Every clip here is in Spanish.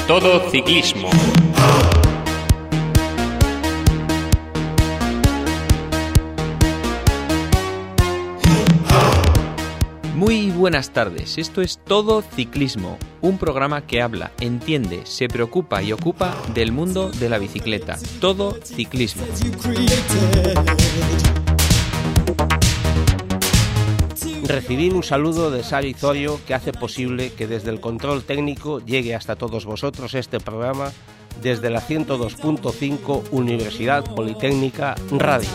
Todo Ciclismo. Muy buenas tardes, esto es Todo Ciclismo, un programa que habla, entiende, se preocupa y ocupa del mundo de la bicicleta. Todo Ciclismo. Recibir un saludo de Sari Zorio, que hace posible que desde el control técnico llegue hasta todos vosotros este programa desde la 102.5 Universidad Politécnica Radio.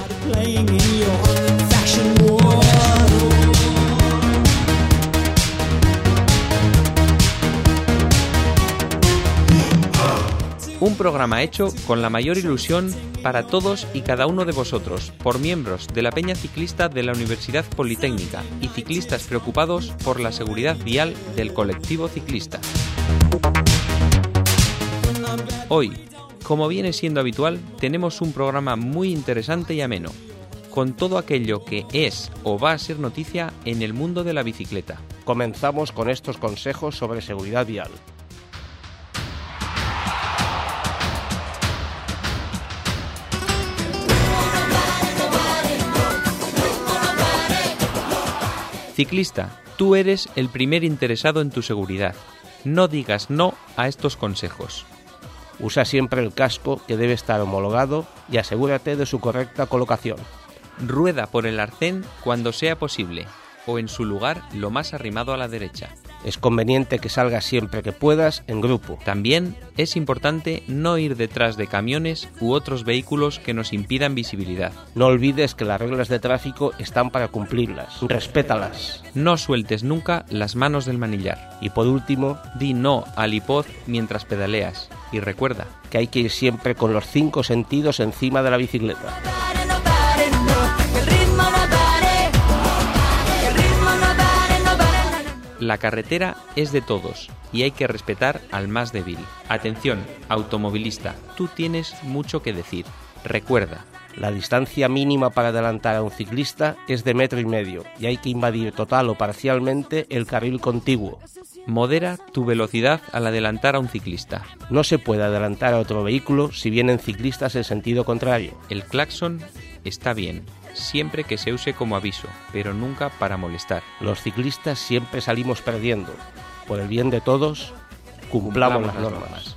Un programa hecho con la mayor ilusión para todos y cada uno de vosotros, por miembros de la Peña Ciclista de la Universidad Politécnica y ciclistas preocupados por la seguridad vial del colectivo ciclista. Hoy, como viene siendo habitual, tenemos un programa muy interesante y ameno, con todo aquello que es o va a ser noticia en el mundo de la bicicleta. Comenzamos con estos consejos sobre seguridad vial. Ciclista, tú eres el primer interesado en tu seguridad. No digas no a estos consejos. Usa siempre el casco, que debe estar homologado, y asegúrate de su correcta colocación. Rueda por el arcén cuando sea posible, o en su lugar lo más arrimado a la derecha. Es conveniente que salgas siempre que puedas en grupo. También es importante no ir detrás de camiones u otros vehículos que nos impidan visibilidad. No olvides que las reglas de tráfico están para cumplirlas. Respétalas. No sueltes nunca las manos del manillar. Y por último, di no al hipoz mientras pedaleas. Y recuerda que hay que ir siempre con los 5 sentidos encima de la bicicleta. La carretera es de todos y hay que respetar al más débil. Atención, automovilista, tú tienes mucho que decir. Recuerda, la distancia mínima para adelantar a un ciclista es de 1,5 metros y hay que invadir total o parcialmente el carril contiguo. Modera tu velocidad al adelantar a un ciclista. No se puede adelantar a otro vehículo si vienen ciclistas en sentido contrario. El claxon está bien, siempre que se use como aviso, pero nunca para molestar. Los ciclistas siempre salimos perdiendo. Por el bien de todos, cumplamos las normas.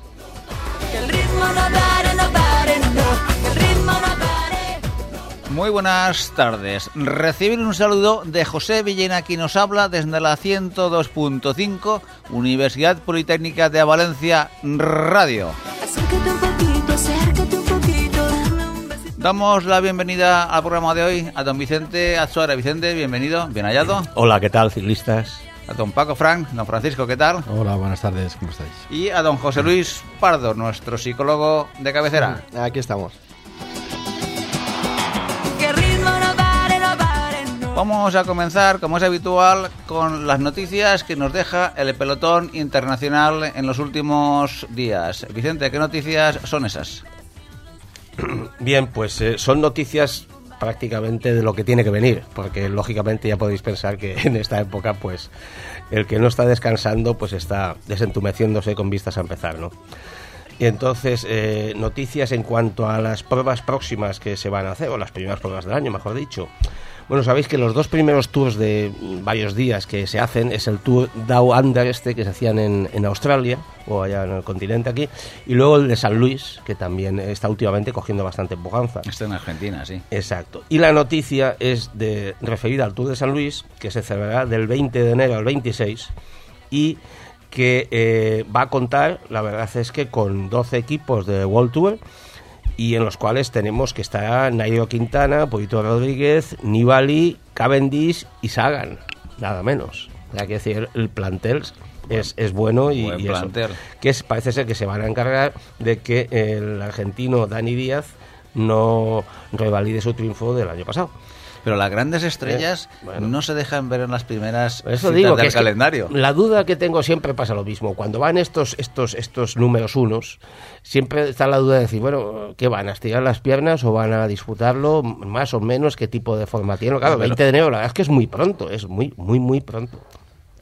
Muy buenas tardes. Recibir un saludo de José Villena, quien nos habla desde la 102.5 Universidad Politécnica de Valencia Radio. Damos la bienvenida al programa de hoy a don Vicente Azuara. Vicente, bienvenido, bien hallado. Hola, ¿qué tal, ciclistas? A don Paco Frank, don Francisco, ¿qué tal? Hola, buenas tardes, ¿cómo estáis? Y a don José Luis Pardo, nuestro psicólogo de cabecera. Aquí estamos. Vamos a comenzar, como es habitual, con las noticias que nos deja el pelotón internacional en los últimos días. Vicente, ¿qué noticias son esas? Bien, pues son noticias prácticamente de lo que tiene que venir, porque lógicamente ya podéis pensar que en esta época, pues, el que no está descansando, pues está desentumeciéndose con vistas a empezar, ¿no? Y entonces, noticias en cuanto a las pruebas próximas que se van a hacer, o las primeras pruebas del año, mejor dicho. Bueno, sabéis que los 2 primeros tours de varios días que se hacen es el Tour Down Under que se hacían en Australia, o allá en el continente aquí, y luego el de San Luis, que también está últimamente cogiendo bastante pujanza. Está en Argentina, sí. Exacto. Y la noticia es referida al Tour de San Luis, que se celebrará del 20 de enero al 26, y que va a contar, la verdad es que con 12 equipos de World Tour, y en los cuales tenemos que estar Nairo Quintana, Poito Rodríguez, Nibali, Cavendish y Sagan, nada menos. Hay que decir, el plantel es bueno y eso, que parece ser que se van a encargar de que el argentino Dani Díaz no revalide su triunfo del año pasado. Pero las grandes estrellas no se dejan ver en las primeras eso citas digo, del que calendario. La duda que tengo siempre pasa lo mismo. Cuando van estos números unos, siempre está la duda de decir, bueno, ¿qué van? ¿A estirar las piernas o van a disputarlo más o menos? ¿Qué tipo de forma tiene? Claro, 20 de enero, la verdad es que es muy pronto, es muy, muy, muy pronto.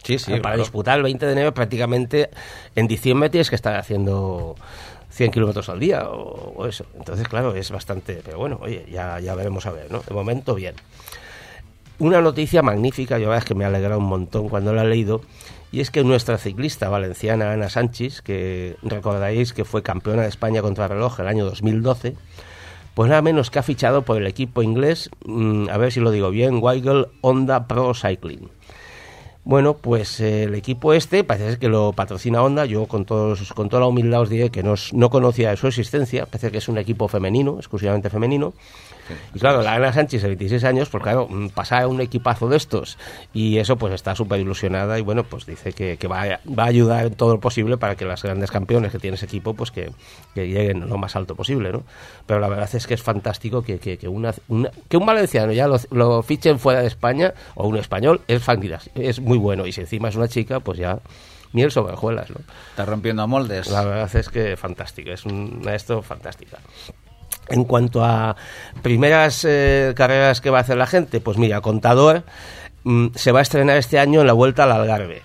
Sí, para disputar el 20 de enero prácticamente en diciembre tienes que estar haciendo 100 kilómetros al día o eso. Entonces, claro, es bastante... Pero bueno, oye, ya veremos a ver, ¿no? De momento, bien. Una noticia magnífica, yo la verdad es que me ha alegrado un montón cuando la he leído, y es que nuestra ciclista valenciana Ana Sanchis, que recordaréis que fue campeona de España contrarreloj el año 2012, pues nada menos que ha fichado por el equipo inglés, a ver si lo digo bien, Weigel Honda Pro Cycling. Bueno, pues el equipo parece ser que lo patrocina Honda. Yo con toda la humildad os diré que no conocía de su existencia. Parece que es un equipo femenino, exclusivamente femenino. Y claro, la Ana Sánchez de 26 años, pues claro, pasar a un equipazo de estos y eso pues está súper ilusionada y bueno, pues dice que va a ayudar en todo lo posible para que las grandes campeones que tiene ese equipo pues que lleguen lo más alto posible, ¿no? Pero la verdad es que es fantástico que un valenciano ya lo fichen fuera de España o un español es muy bueno, y si encima es una chica, pues ya miel sobre hojuelas, ¿no? Está rompiendo moldes. La verdad es que fantástico, es esto fantástica. En cuanto a primeras carreras que va a hacer la gente, pues mira, Contador se va a estrenar este año en la Vuelta al Algarve,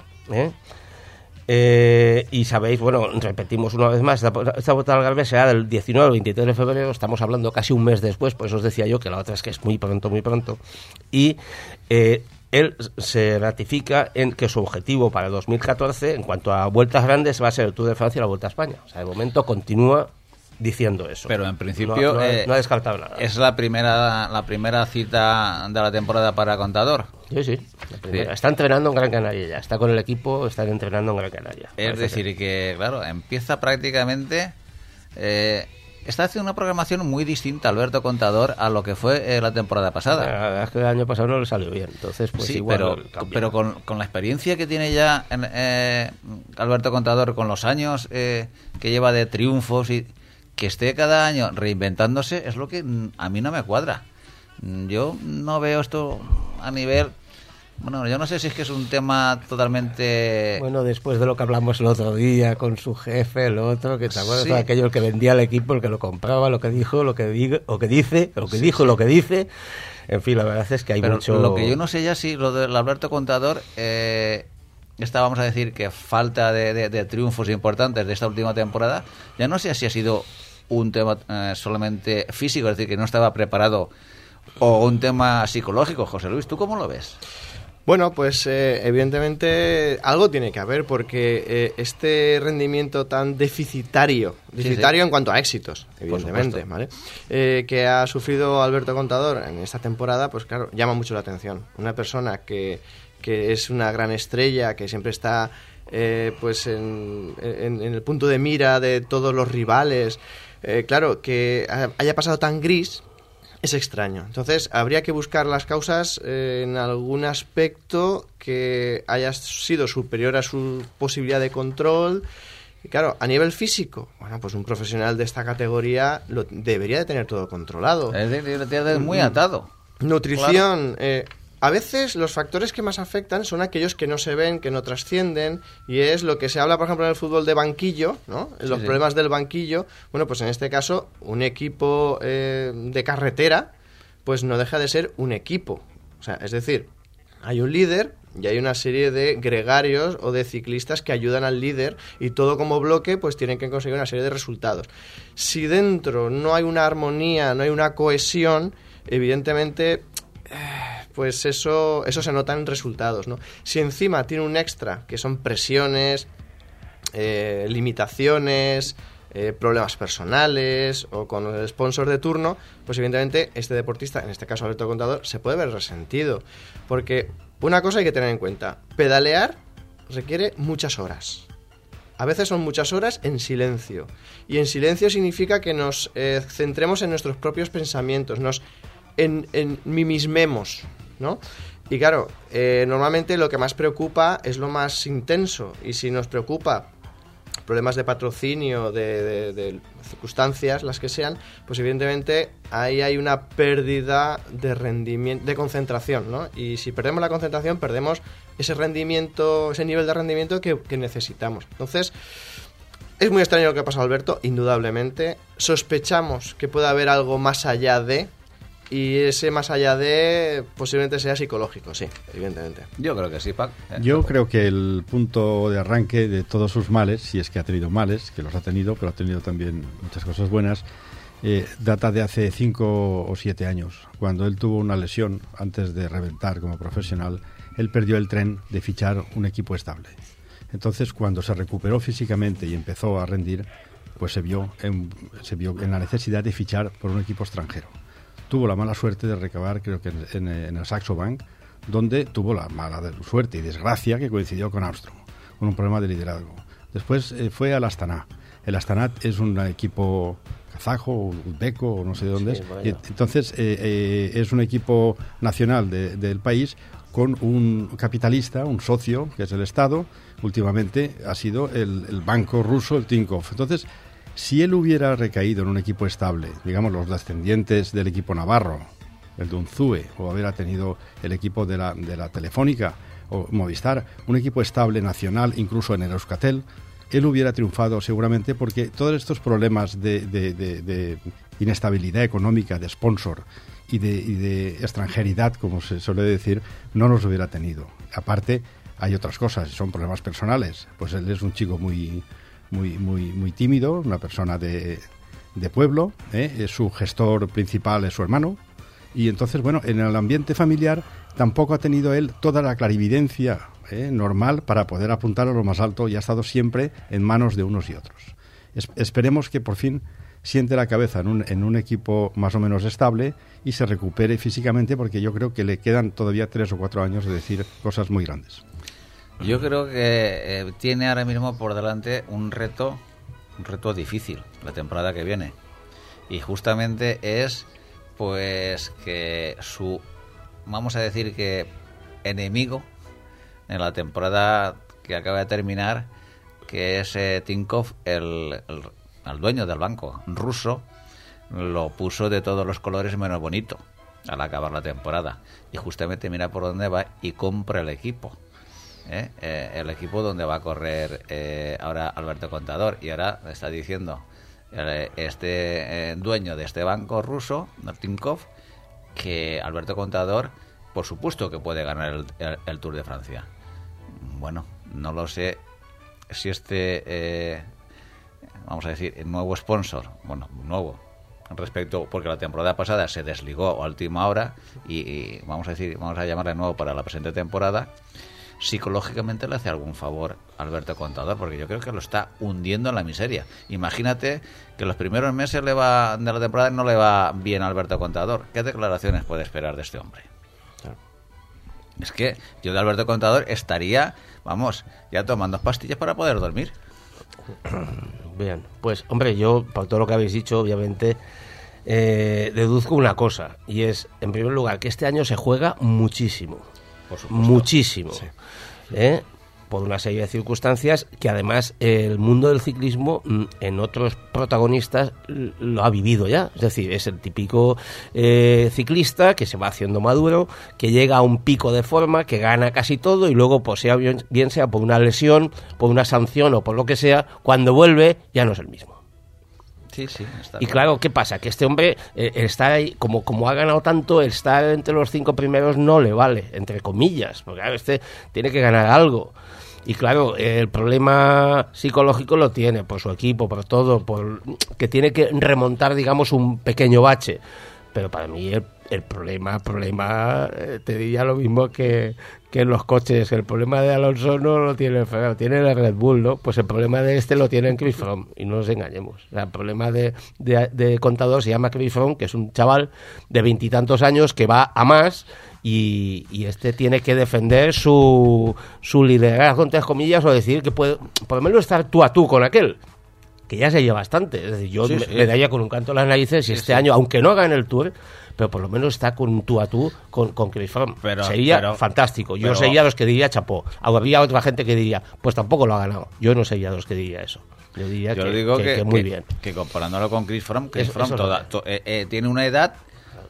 y sabéis, bueno, repetimos una vez más, esta Vuelta al Algarve será del 19 al 23 de febrero, estamos hablando casi un mes después, por eso os decía yo que la otra es que es muy pronto, y él se ratifica en que su objetivo para el 2014, en cuanto a vueltas grandes, va a ser el Tour de Francia y la Vuelta a España. O sea, de momento continúa diciendo eso. Pero en principio no ha descartado nada. Es la primera cita de la temporada para Contador. Sí. Está entrenando en Gran Canaria ya. Está con el equipo, están entrenando en Gran Canaria. Es decir, que claro, empieza prácticamente... está haciendo una programación muy distinta, Alberto Contador, a lo que fue la temporada pasada. La verdad es que el año pasado no le salió bien, entonces pues sí, igual pero con la experiencia que tiene ya Alberto Contador, con los años que lleva de triunfos y que esté cada año reinventándose, es lo que a mí no me cuadra. Yo no veo esto a nivel... Bueno, yo no sé si es que es un tema totalmente... Bueno, después de lo que hablamos el otro día con su jefe, el otro, que te acuerdas, sí. Aquello, el que vendía el equipo, el que lo compraba, lo que dijo, lo que dice. En fin, la verdad es que hay mucho... Lo que yo no sé ya si lo del Alberto Contador... vamos a decir que falta de triunfos importantes de esta última temporada, ya no sé si ha sido un tema solamente físico, es decir, que no estaba preparado, o un tema psicológico. José Luis, ¿tú cómo lo ves? Bueno, pues evidentemente algo tiene que haber, porque este rendimiento tan deficitario en cuanto a éxitos, evidentemente, ¿vale? Que ha sufrido Alberto Contador en esta temporada, pues claro, llama mucho la atención. Una persona que es una gran estrella, que siempre está pues en el punto de mira de todos los rivales, claro, que haya pasado tan gris, es extraño. Entonces habría que buscar las causas en algún aspecto que haya sido superior a su posibilidad de control. Y claro, a nivel físico, bueno, pues un profesional de esta categoría debería de tener todo controlado. Es muy atado. Nutrición... Claro. A veces los factores que más afectan son aquellos que no se ven, que no trascienden, y es lo que se habla, por ejemplo, en el fútbol de banquillo, ¿no? Los problemas del banquillo. Bueno, pues en este caso, un equipo de carretera, pues no deja de ser un equipo. O sea, es decir, hay un líder y hay una serie de gregarios o de ciclistas que ayudan al líder, y todo como bloque pues tienen que conseguir una serie de resultados. Si dentro no hay una armonía, no hay una cohesión, evidentemente... pues eso se nota en resultados, ¿no? Si encima tiene un extra, que son presiones, limitaciones, problemas personales o con el sponsor de turno, pues evidentemente este deportista, en este caso Alberto Contador, se puede ver resentido. Porque una cosa hay que tener en cuenta: pedalear requiere muchas horas. A veces son muchas horas en silencio. Y en silencio significa que nos centremos en nuestros propios pensamientos, nos mimismemos, ¿no? Y claro, normalmente lo que más preocupa es lo más intenso, y si nos preocupa problemas de patrocinio, de circunstancias, las que sean, pues evidentemente ahí hay una pérdida de rendimiento, de concentración, ¿no? Y si perdemos la concentración, perdemos ese rendimiento, ese nivel de rendimiento que necesitamos. Entonces, es muy extraño lo que ha pasado a Alberto, indudablemente. Sospechamos que puede haber algo más allá de... Y ese más allá de posiblemente sea psicológico, sí, evidentemente. Yo creo que sí, Pac. Yo creo que el punto de arranque de todos sus males, si es que ha tenido males, que los ha tenido, pero ha tenido también muchas cosas buenas, data de hace 5 o 7 años. Cuando él tuvo una lesión antes de reventar como profesional, él perdió el tren de fichar un equipo estable. Entonces, cuando se recuperó físicamente y empezó a rendir, pues se vio en la necesidad de fichar por un equipo extranjero. Tuvo la mala suerte de recabar, creo que en el Saxo Bank, donde tuvo la mala suerte y desgracia que coincidió con Armstrong, con un problema de liderazgo. Después fue al Astana. El Astana es un equipo kazajo, uzbeco, o no sé de dónde es. Y entonces es un equipo nacional del país con un capitalista, un socio, que es el Estado. Últimamente ha sido el banco ruso, el Tinkoff. Entonces, si él hubiera recaído en un equipo estable, digamos los descendientes del equipo navarro, el de Unzue, o hubiera tenido el equipo de la Telefónica o Movistar, un equipo estable nacional, incluso en el Euskaltel, él hubiera triunfado seguramente, porque todos estos problemas de inestabilidad económica, de sponsor y de extranjeridad, como se suele decir, no los hubiera tenido. Aparte, hay otras cosas, son problemas personales. Pues él es un chico muy tímido, una persona de pueblo, su gestor principal es su hermano, y entonces, bueno, en el ambiente familiar tampoco ha tenido él toda la clarividencia normal para poder apuntar a lo más alto, y ha estado siempre en manos de unos y otros. Esperemos que por fin siente la cabeza en un equipo más o menos estable y se recupere físicamente, porque yo creo que le quedan todavía 3 o 4 años de decir cosas muy grandes. Yo creo que tiene ahora mismo por delante un reto difícil la temporada que viene, y justamente es pues que vamos a decir que enemigo en la temporada que acaba de terminar, que es Tinkoff, el dueño del banco ruso, lo puso de todos los colores menos bonito al acabar la temporada, y justamente mira por dónde va y compra el equipo. El equipo donde va a correr ahora Alberto Contador, y ahora está diciendo dueño de este banco ruso, Tinkoff, que Alberto Contador por supuesto que puede ganar el Tour de Francia. Bueno, no lo sé si vamos a decir, el nuevo sponsor, nuevo respecto, porque la temporada pasada se desligó a última hora, y vamos a llamarle nuevo para la presente temporada, psicológicamente le hace algún favor a Alberto Contador, porque yo creo que lo está hundiendo en la miseria. Imagínate que los primeros meses de la temporada no le va bien a Alberto Contador. ¿Qué declaraciones puede esperar de este hombre? Claro. Es que yo de Alberto Contador estaría, ya tomando pastillas para poder dormir. Bien, pues hombre, yo, por todo lo que habéis dicho, obviamente, deduzco una cosa, y es, en primer lugar, que este año se juega muchísimo. Por supuesto. Muchísimo. Sí. Por una serie de circunstancias que además el mundo del ciclismo en otros protagonistas lo ha vivido ya. Es decir, es el típico ciclista que se va haciendo maduro, que llega a un pico de forma, que gana casi todo, y luego, pues bien sea por una lesión, por una sanción o por lo que sea, cuando vuelve ya no es el mismo. Sí, está y claro, ¿qué pasa? Que este hombre está ahí, como ha ganado tanto, estar entre los 5 primeros no le vale, entre comillas, porque claro, tiene que ganar algo. Y claro, el problema psicológico lo tiene por su equipo, por todo, que tiene que remontar, digamos, un pequeño bache. Pero para mí el problema, te diría lo mismo que en los coches. El problema de Alonso no lo tiene el Ferrari, tiene el Red Bull, ¿no? Pues el problema de lo tiene en Chris Froome, y no nos engañemos. O sea, el problema de Contador se llama Chris Froome, que es un chaval de 20 y tantos años que va a más, y tiene que defender su liderazgo, entre comillas, o decir que puede por lo menos estar tú a tú con aquel, que ya se lleva bastante. Es decir, yo me daría con un canto en las narices si este año, aunque no gane el Tour, pero por lo menos está con un tú a tú con Chris Froome. Sería fantástico. Yo sería los que diría chapó. Habría otra gente que diría, pues tampoco lo ha ganado. Yo no sería los que diría eso. Yo diría que muy bien. Que comparándolo con Chris Froome, tiene una edad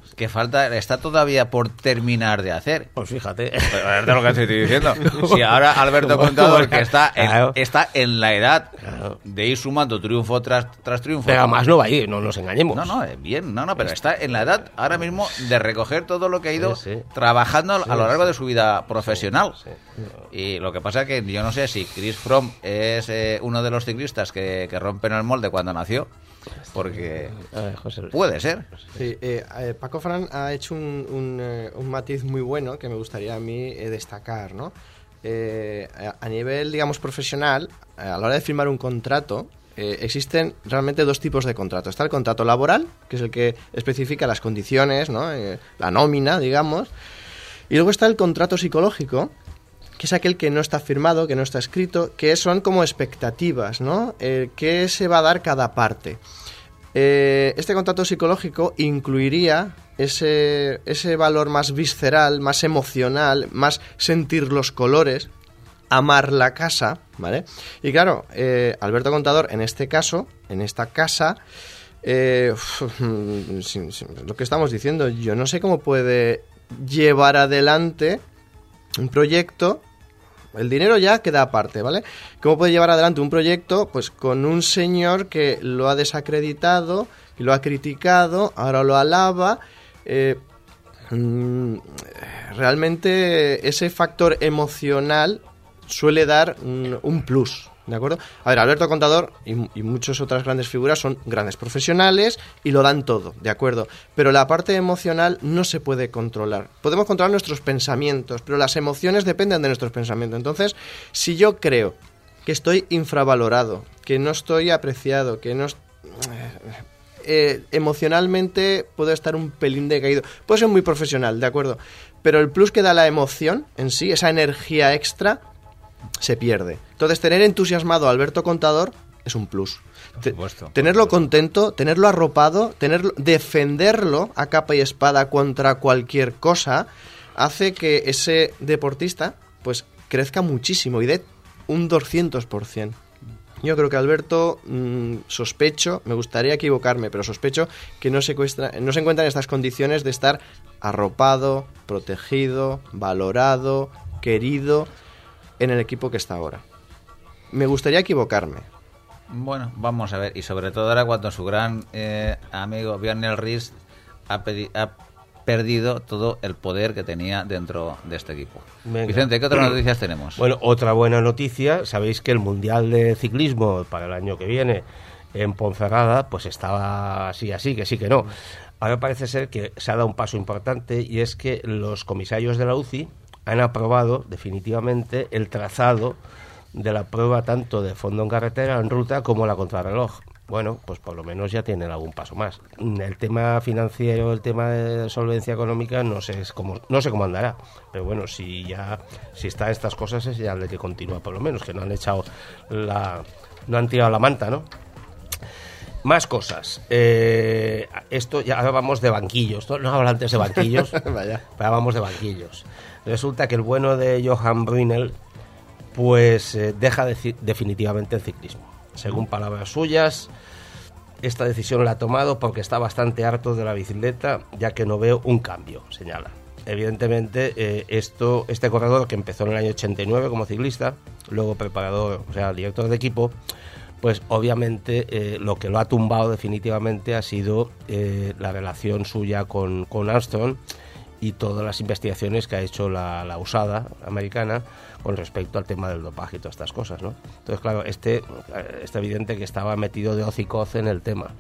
que falta, está todavía por terminar de hacer. Pues fíjate. Es de lo que estoy diciendo. Si ahora Alberto Contador, que está en la edad de ir sumando triunfo tras triunfo. Pero además no va a ir, no nos engañemos. No, bien, pero está en la edad ahora mismo de recoger todo lo que ha ido trabajando a lo largo de su vida profesional. Y lo que pasa es que yo no sé si Chris Froome es uno de los ciclistas que rompen el molde cuando nació, porque puede ser. Sí, Paco Fran ha hecho un matiz muy bueno que me gustaría a mí destacar, ¿no? A nivel, digamos, profesional, a la hora de firmar un contrato, existen realmente dos tipos de contrato. Está el contrato laboral, que es el que especifica las condiciones, ¿no? La nómina, digamos. Y luego está el contrato psicológico, que es aquel que no está firmado, que no está escrito, que son como expectativas, ¿no? ¿Qué se va a dar cada parte? Este contrato psicológico incluiría ese valor más visceral, más emocional, más sentir los colores, amar la casa, ¿vale? Y claro, Alberto Contador, en este caso, en esta casa, lo que estamos diciendo, yo no sé cómo puede llevar adelante un proyecto. El dinero ya queda aparte, ¿vale? ¿Cómo puede llevar adelante un proyecto? Pues con un señor que lo ha desacreditado, que lo ha criticado, ahora lo alaba. Realmente ese factor emocional suele dar un plus, ¿de acuerdo? A ver, Alberto Contador y muchas otras grandes figuras son grandes profesionales y lo dan todo, ¿de acuerdo? Pero la parte emocional no se puede controlar. Podemos controlar nuestros pensamientos, pero las emociones dependen de nuestros pensamientos. Entonces, si yo creo que estoy infravalorado, que no estoy apreciado, que no... emocionalmente puedo estar un pelín decaído. Puedo ser muy profesional, ¿de acuerdo? Pero el plus que da la emoción en sí, esa energía extra, se pierde. Entonces, tener entusiasmado a Alberto Contador es un plus. Tenerlo contento, tenerlo arropado, defenderlo a capa y espada contra cualquier cosa, hace que ese deportista pues crezca muchísimo y dé un 200%. Yo creo que Alberto, sospecho, me gustaría equivocarme, pero sospecho que no se encuentra en estas condiciones de estar arropado, protegido, valorado, querido en el equipo que está ahora. Me gustaría equivocarme. Bueno, vamos a ver. Y sobre todo ahora cuando su gran amigo Bjarne Riis ha perdido todo el poder que tenía dentro de este equipo. Venga. Vicente, ¿qué otras noticias tenemos? Bueno, otra buena noticia. Sabéis que el Mundial de Ciclismo para el año que viene en Ponferrada pues estaba así, que sí, que no. Ahora parece ser que se ha dado un paso importante y es que los comisarios de la UCI han aprobado definitivamente el trazado de la prueba tanto de fondo en carretera, en ruta, como la contrarreloj. Bueno, pues por lo menos ya tienen algún paso más. El tema financiero, el tema de solvencia económica, no sé cómo andará. Pero bueno, si están estas cosas es ya de que continúa por lo menos, que no han tirado la manta, ¿no? Más cosas. Esto ya vamos de banquillos. No hablo antes de banquillos, Vaya. Pero vamos de banquillos. Resulta que el bueno de Johan Brunel pues deja definitivamente el ciclismo. Según palabras suyas, esta decisión la ha tomado porque está bastante harto de la bicicleta, ya que no veo un cambio, señala. Evidentemente, este corredor que empezó en el año 89 como ciclista, luego preparador, o sea, director de equipo, pues obviamente lo que lo ha tumbado definitivamente ha sido la relación suya con Armstrong y todas las investigaciones que ha hecho la USADA americana con respecto al tema del dopaje y todas estas cosas, ¿no? Entonces, claro, está evidente que estaba metido de hocicoz en el tema.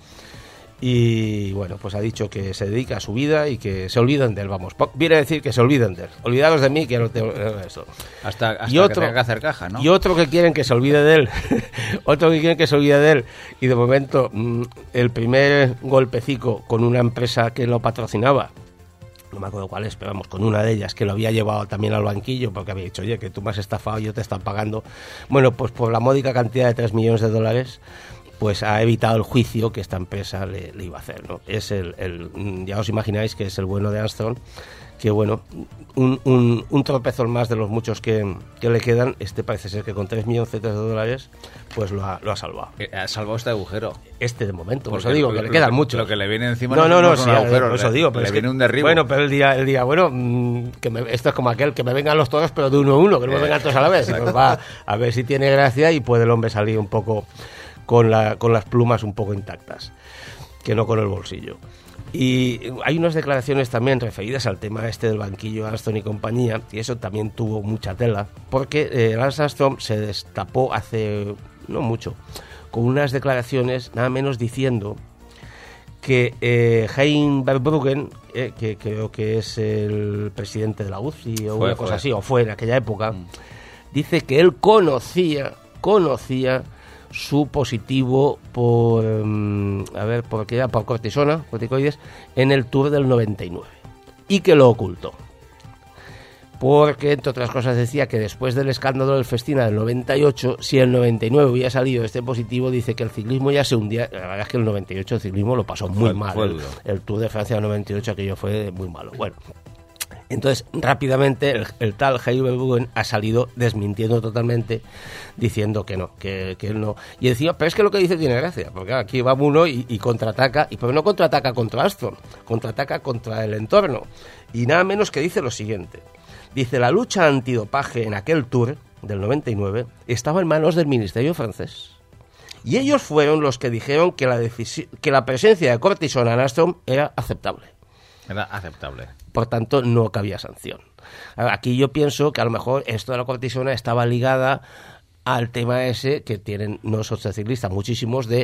Y bueno, pues ha dicho que se dedica a su vida y que se olviden de él, vamos. Viene a decir que se olviden de él. Olvidaros de mí, que no tengo eso. Hasta que tenga que hacer caja, ¿no? Y otro que quieren que se olvide de él. Otro que quieren que se olvide de él. Y de momento, el primer golpecico con una empresa que lo patrocinaba, no me acuerdo cuál es, pero vamos, con una de ellas que lo había llevado también al banquillo porque había dicho, oye, que tú me has estafado y yo te están pagando. Bueno, pues por la módica cantidad de $3 millones, pues ha evitado el juicio que esta empresa le iba a hacer, ¿no? Es ya os imagináis que es el bueno de Armstrong, que bueno, un tropezón más de los muchos que le quedan. Parece ser que con 3 millones de dólares pues lo ha salvado. Ha salvado este agujero. De momento, por Porque eso digo que le quedan muchos. Lo que le viene encima no, es un sí, agujero, por eso digo, pero le viene un derribo. Bueno, pero el día bueno, esto es como aquel, que me vengan los toros, pero de uno a uno, que no me vengan todos a la vez. Pues va a ver si tiene gracia y puede el hombre salir un poco con las plumas un poco intactas, que no con el bolsillo. Y hay unas declaraciones también referidas al tema del banquillo Alstom y compañía, y eso también tuvo mucha tela, porque Lance Armstrong se destapó hace no mucho con unas declaraciones nada menos diciendo que Hein Verbruggen, que creo que es el presidente de la UCI o una cosa así, o fue en aquella época, dice que él conocía su positivo por corticoides en el Tour del 99 y que lo ocultó, porque entre otras cosas decía que después del escándalo del Festina del 98, si el 99 hubiera salido este positivo, dice que el ciclismo ya se hundía. La verdad es que el 98 el ciclismo lo pasó muy mal, el Tour de Francia del 98 aquello fue muy malo. Bueno, entonces rápidamente el tal Hein Verbruggen ha salido desmintiendo totalmente, diciendo que no, que él no. Y decía, pero es que lo que dice tiene gracia, porque aquí va uno y contraataca, pero no contraataca contra Armstrong, contraataca contra el entorno. Y nada menos que dice lo siguiente. Dice, la lucha antidopaje en aquel Tour del 99 estaba en manos del Ministerio francés. Y ellos fueron los que dijeron que la presencia de cortisona en Armstrong era aceptable. Era aceptable. Por tanto, no cabía sanción. Aquí yo pienso que a lo mejor esto de la cortisona estaba ligada al tema ese que tienen nosotros ciclistas, muchísimos de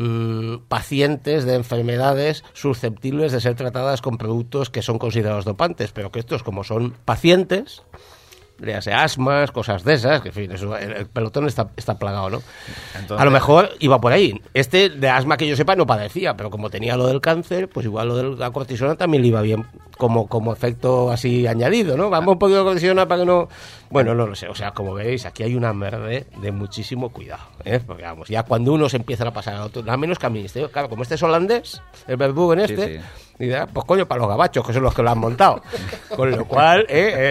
pacientes de enfermedades susceptibles de ser tratadas con productos que son considerados dopantes, pero que estos, como son pacientes, le hace asmas, cosas de esas, que en fin, eso, el pelotón está plagado, ¿no? Entonces, a lo mejor iba por ahí. De asma que yo sepa no padecía, pero como tenía lo del cáncer, pues igual lo de la cortisona también le iba bien como efecto así añadido, ¿no? Vamos un poquito de cortisona para que no... Bueno, no lo sé, o sea, como veis, aquí hay una merde de muchísimo cuidado, ¿eh? Porque vamos, ya cuando uno se empieza a pasar a otro, nada menos que al ministerio, claro, como este es holandés, el Verbruggen sí. Y dirá, pues coño, para los gabachos, que son los que lo han montado. Con lo cual,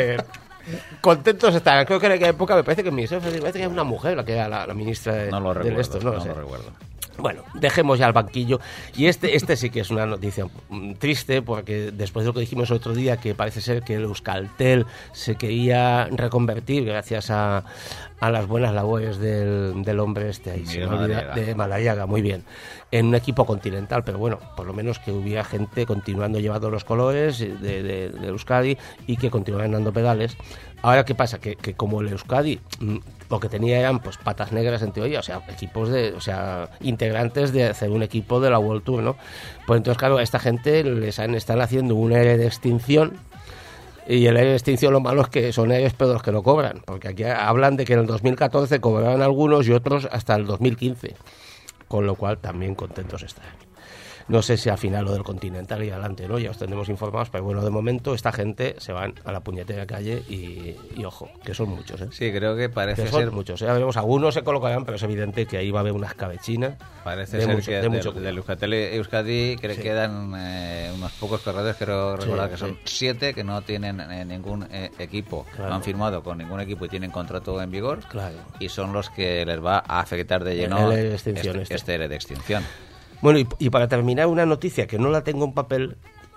contentos están. Creo que en aquella época me parece que el ministerio me parece que es una mujer la que era la ministra de no lo recuerdo, esto, no lo recuerdo. Bueno, dejemos ya el banquillo. Y este sí que es una noticia triste, porque después de lo que dijimos el otro día, que parece ser que el Euskaltel se quería reconvertir gracias a las buenas labores del hombre ahí, de Madariaga, muy bien, en un equipo continental, pero bueno, por lo menos que hubiera gente continuando llevando los colores de Euskadi y que continuaran dando pedales. Ahora, ¿qué pasa? Que como el Euskadi lo que tenía eran pues patas negras en teoría, o sea, equipos integrantes de hacer un equipo de la World Tour, ¿no? Pues entonces, claro, a esta gente están haciendo un ERE de extinción. Y el ERE de extinción, lo malo es que son EREs pero los que no cobran, porque aquí hablan de que en el 2014 cobraban algunos y otros hasta el 2015, con lo cual también contentos están. No sé si al final lo del Continental y adelante, ¿no? Ya os tendremos informados, pero bueno, de momento esta gente se van a la puñetera calle y ojo, que son muchos, ¿eh? Sí, creo que parece que son ser... muchos, ¿eh? A veremos, algunos se colocarán, pero es evidente que ahí va a haber unas cabechinas. Parece ser que del Euskaltel Euskadi que le quedan unos pocos corredores, quiero recordar que son 7 que no tienen ningún equipo, claro. No han firmado con ningún equipo y tienen contrato en vigor, claro. Y son los que les va a afectar de lleno este ERE de extinción. Bueno, y para terminar, una noticia que no la tengo en papel,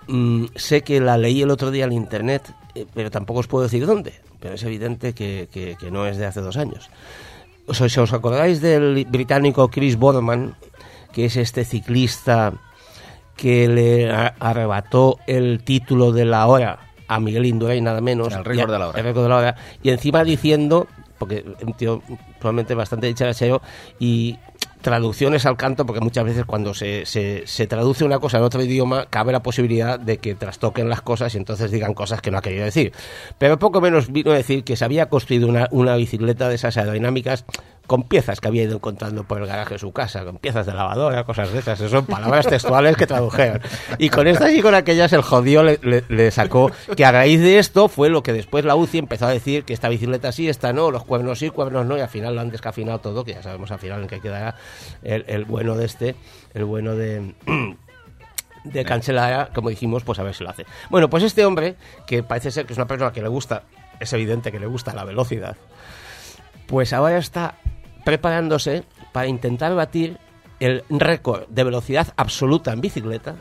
sé que la leí el otro día en internet, pero tampoco os puedo decir dónde, pero es evidente que no es de hace 2 años. Si os acordáis del británico Chris Boardman, que es este ciclista que le arrebató el título de la hora a Miguel Indurain, nada menos. El récord de la hora. El récord de la hora. Y encima diciendo, porque un tío probablemente bastante dicharachero, y traducciones al canto, porque muchas veces cuando se traduce una cosa en otro idioma cabe la posibilidad de que trastoquen las cosas y entonces digan cosas que no ha querido decir. Pero poco menos vino a decir que se había construido una bicicleta de esas aerodinámicas con piezas que había ido encontrando por el garaje de su casa, con piezas de lavadora, cosas de esas. Esas son palabras textuales que tradujeron. Y con estas y con aquellas el jodido le sacó que a raíz de esto fue lo que después la UCI empezó a decir que esta bicicleta sí, esta no, los cuernos sí, cuernos no, y al final lo han descafinado todo, que ya sabemos al final en qué quedará el bueno de de cancelar, como dijimos, pues a ver si lo hace. Bueno, pues este hombre, que parece ser que es una persona que le gusta, es evidente que le gusta la velocidad, pues ahora está preparándose para intentar batir el récord de velocidad absoluta en bicicleta,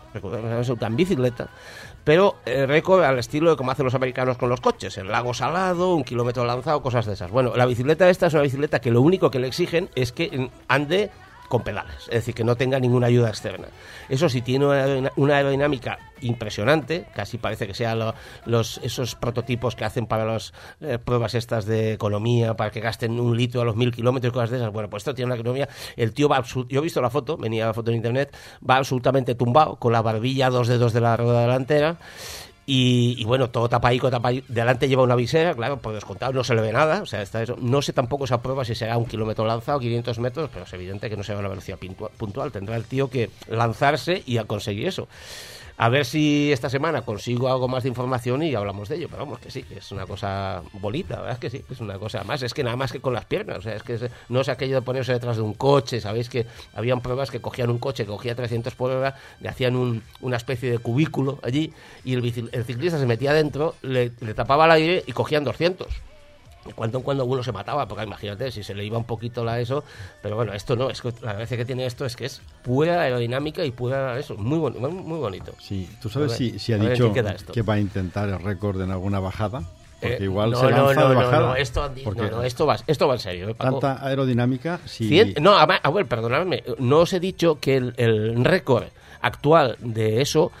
pero el récord al estilo de como hacen los americanos con los coches, el lago salado, 1 kilómetro lanzado, cosas de esas. Bueno, la bicicleta esta es una bicicleta que lo único que le exigen es que ande con pedales, es decir, que no tenga ninguna ayuda externa. Eso sí, tiene una aerodinámica impresionante, casi parece que sean esos prototipos que hacen para las pruebas estas de economía, para que gasten 1 litro a los 1000 kilómetros y cosas de esas. Bueno, pues esto tiene una economía, el tío va yo he visto la foto, venía la foto en internet, va absolutamente tumbado, con la barbilla a 2 dedos de la rueda delantera, y bueno, todo tapaico, delante lleva una visera, claro, por descontado no se le ve nada, o sea, está eso. No sé tampoco esa prueba si será 1 kilómetro lanzado, 500 metros, pero es evidente que no será una velocidad puntual, tendrá el tío que lanzarse y a conseguir eso. A ver si esta semana consigo algo más de información y hablamos de ello, pero vamos, que sí, que es una cosa bonita, la verdad es que sí, que es una cosa más, es que nada más que con las piernas, o sea, es que no es aquello de ponerse detrás de un coche, sabéis que habían pruebas que cogían un coche que cogía 300 por hora, le hacían una especie de cubículo allí y el ciclista se metía dentro, le tapaba el aire y cogían 200. De cuando en cuando uno se mataba, porque imagínate si se le iba un poquito eso, pero bueno, esto no, es que la gracia que tiene esto es que es pura aerodinámica y pura eso, muy bonito. Sí, ¿tú sabes si ha dicho que va a intentar el récord en alguna bajada? Porque igual se lanza de bajada. Esto va en serio. Paco. Tanta aerodinámica, sí. No, a ver, perdonadme, no os he dicho que el récord actual de eso...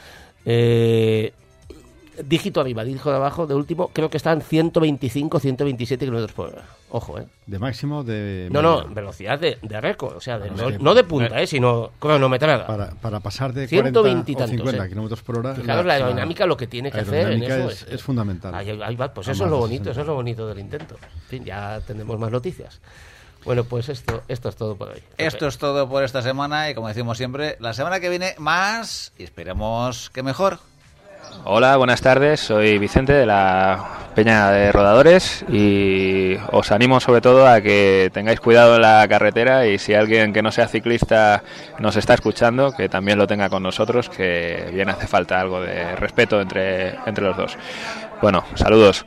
dígito arriba, dígito de abajo, de último, creo que están 125, 127 kilómetros por hora. Ojo, ¿De máximo de...? No, velocidad de récord, o sea, no de punta, sino cronometrada. Para pasar de 120 40 o 50 kilómetros por hora... Fijaros la aerodinámica, lo que tiene que hacer en eso es fundamental. Ahí va, pues eso es lo bonito del intento. En fin, ya tendremos más noticias. Bueno, pues esto es todo por hoy. Esto es todo por esta semana y como decimos siempre, la semana que viene más y esperemos que mejor. Hola, buenas tardes, soy Vicente de la Peña de Rodadores y os animo sobre todo a que tengáis cuidado en la carretera y si alguien que no sea ciclista nos está escuchando, que también lo tenga con nosotros, que bien hace falta algo de respeto entre los dos. Bueno, saludos.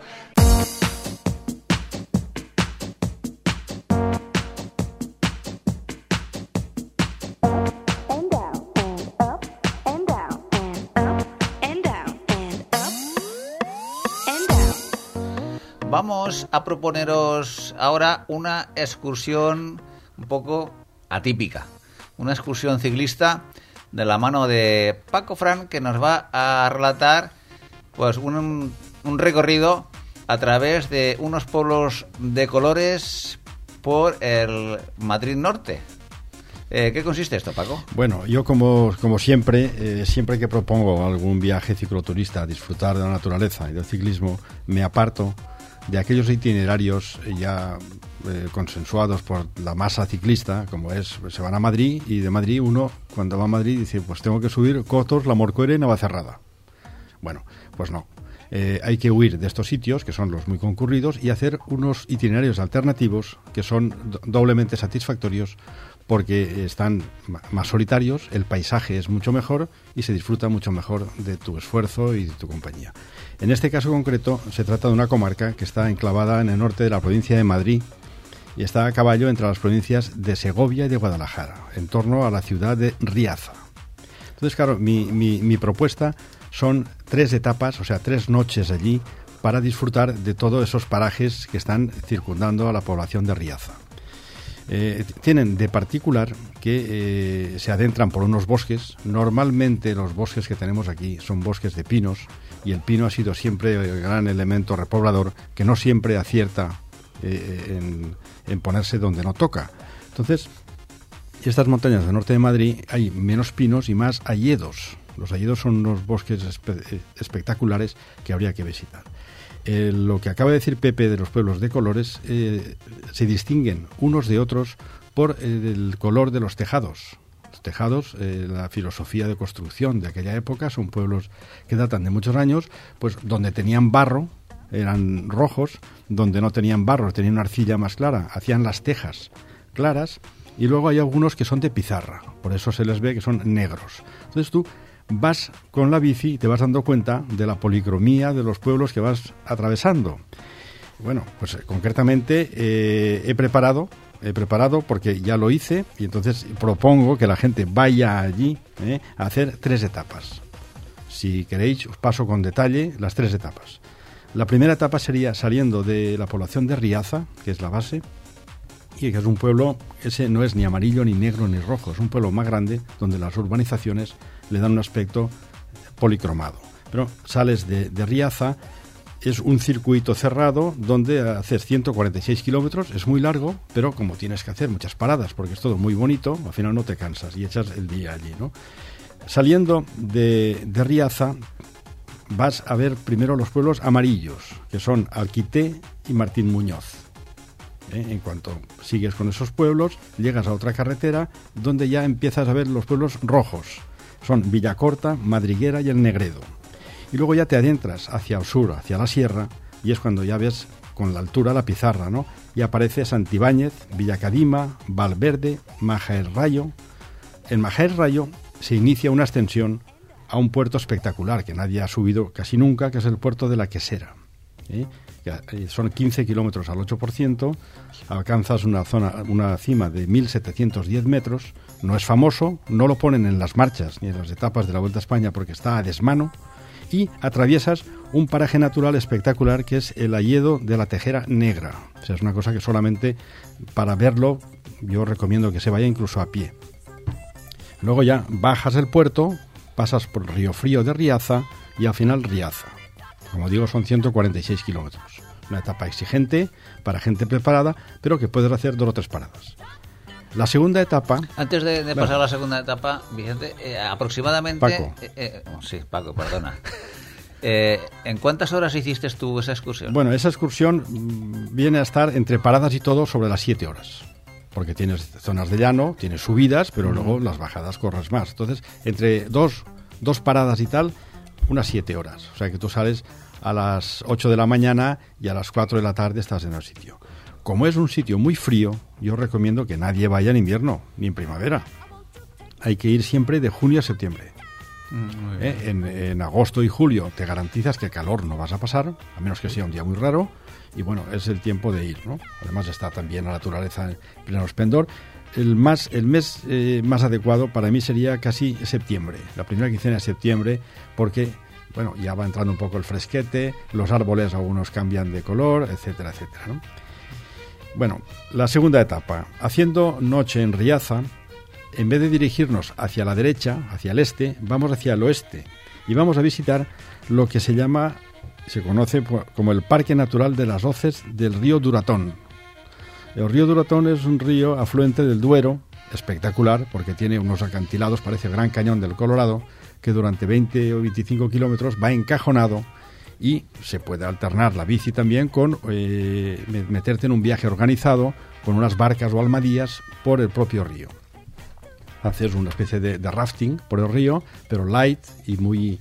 Vamos a proponeros ahora una excursión un poco atípica, una excursión ciclista de la mano de Paco Fran, que nos va a relatar pues un recorrido a través de unos pueblos de colores por el Madrid Norte. ¿Qué consiste esto, Paco? Bueno, yo como siempre, siempre que propongo algún viaje cicloturista a disfrutar de la naturaleza y del ciclismo, me aparto de aquellos itinerarios ya consensuados por la masa ciclista, como es, se van a Madrid y de Madrid uno, cuando va a Madrid, dice, pues tengo que subir Cotos, La Morcuera y Navacerrada. Bueno, pues no. Hay que huir de estos sitios, que son los muy concurridos, y hacer unos itinerarios alternativos que son doblemente satisfactorios porque están más solitarios, el paisaje es mucho mejor y se disfruta mucho mejor de tu esfuerzo y de tu compañía. En este caso concreto se trata de una comarca que está enclavada en el norte de la provincia de Madrid y está a caballo entre las provincias de Segovia y de Guadalajara, en torno a la ciudad de Riaza. Entonces, claro, mi propuesta son 3 etapas, o sea, 3 noches allí para disfrutar de todos esos parajes que están circundando a la población de Riaza. Tienen de particular que se adentran por unos bosques. Normalmente los bosques que tenemos aquí son bosques de pinos y el pino ha sido siempre el gran elemento repoblador que no siempre acierta en ponerse donde no toca. Entonces, estas montañas del norte de Madrid hay menos pinos y más hayedos. Los hayedos son unos bosques espectaculares que habría que visitar. Lo que acaba de decir Pepe de los pueblos de colores, se distinguen unos de otros por el color de los tejados. Los tejados, la filosofía de construcción de aquella época, son pueblos que datan de muchos años, pues donde tenían barro eran rojos, donde no tenían barro tenían una arcilla más clara, hacían las tejas claras, y luego hay algunos que son de pizarra, por eso se les ve que son negros. Entonces tú vas con la bici y te vas dando cuenta de la policromía de los pueblos que vas atravesando. Bueno, pues concretamente he preparado porque ya lo hice y entonces propongo que la gente vaya allí a hacer 3 etapas. Si queréis, os paso con detalle las 3 etapas. La primera etapa sería saliendo de la población de Riaza, que es la base, y que es un pueblo, ese no es ni amarillo, ni negro, ni rojo, es un pueblo más grande donde las urbanizaciones le dan un aspecto policromado. Pero sales de Riaza, es un circuito cerrado donde haces 146 kilómetros, es muy largo, pero como tienes que hacer muchas paradas, porque es todo muy bonito, al final no te cansas y echas el día allí, ¿no? Saliendo de Riaza, vas a ver primero los pueblos amarillos, que son Alquité y Martín Muñoz. En cuanto sigues con esos pueblos, llegas a otra carretera donde ya empiezas a ver los pueblos rojos. Son Villacorta, Madriguera y El Negredo. Y luego ya te adentras hacia el sur, hacia la sierra, y es cuando ya ves con la altura la pizarra, ¿no? Y aparece Santibáñez, Villacadima, Valverde, Majaerrayo. En Majaerrayo se inicia una extensión a un puerto espectacular que nadie ha subido casi nunca, que es el puerto de la Quesera. Son 15 kilómetros al 8%, alcanzas una cima de 1.710 metros, no es famoso, no lo ponen en las marchas ni en las etapas de la Vuelta a España porque está a desmano, y atraviesas un paraje natural espectacular que es el hayedo de la Tejera Negra. O sea, es una cosa que solamente para verlo yo recomiendo que se vaya incluso a pie. Luego ya bajas el puerto, pasas por Río Frío de Riaza y al final Riaza. Como digo, son 146 kilómetros. Una etapa exigente para gente preparada, pero que puedes hacer 2 o 3 paradas. La segunda etapa... Antes de pasar a la segunda etapa, Vicente, aproximadamente... Paco. Sí, Paco, perdona. ¿En cuántas horas hiciste tú esa excursión? Bueno, esa excursión viene a estar entre paradas y todo sobre las 7 horas. Porque tienes zonas de llano, tienes subidas, pero luego las bajadas corres más. Entonces, entre dos paradas y tal, unas 7 horas. O sea que tú sales a las 8 de la mañana y a las 4 de la tarde estás en el sitio. Como es un sitio muy frío, yo recomiendo que nadie vaya en invierno ni en primavera. Hay que ir siempre de junio a septiembre. En agosto y julio te garantizas que calor no vas a pasar, a menos que sea un día muy raro, y bueno, es el tiempo de ir, ¿no? Además está también la naturaleza en pleno esplendor. El mes más adecuado para mí sería casi septiembre, la primera quincena de septiembre, porque bueno, ya va entrando un poco el fresquete, los árboles algunos cambian de color, etcétera, etcétera, ¿no? Bueno, la segunda etapa, haciendo noche en Riaza, en vez de dirigirnos hacia la derecha, hacia el este, vamos hacia el oeste y vamos a visitar lo que se conoce como el Parque Natural de las Hoces del río Duratón. El río Duratón es un río afluente del Duero, espectacular porque tiene unos acantilados, parece el Gran Cañón del Colorado, que durante 20 o 25 kilómetros va encajonado y se puede alternar la bici también con meterte en un viaje organizado con unas barcas o almadías por el propio río. Haces una especie de rafting por el río, pero light y muy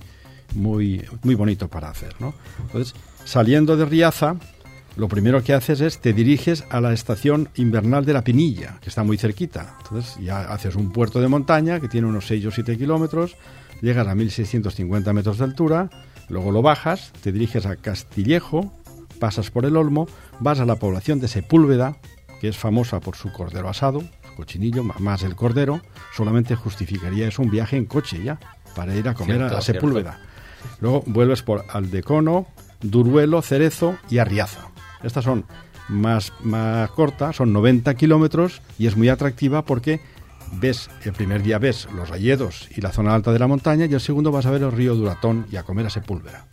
bonito para hacer, ¿no? Entonces, saliendo de Riaza, lo primero que haces es te diriges a la estación invernal de La Pinilla, que está muy cerquita. Entonces ya haces un puerto de montaña que tiene unos 6 o 7 kilómetros, llegas a 1.650 metros de altura, luego lo bajas, te diriges a Castillejo, pasas por el Olmo, vas a la población de Sepúlveda, que es famosa por su cordero asado, su cochinillo, más el cordero, solamente justificaría eso un viaje en coche ya, para ir a comer a Sepúlveda. Luego vuelves por Aldecono, Duruelo, Cerezo y Arriaza. Estas son más cortas, son 90 kilómetros y es muy atractiva porque el primer día ves los hayedos y la zona alta de la montaña y el segundo vas a ver el río Duratón y a comer a Sepúlveda.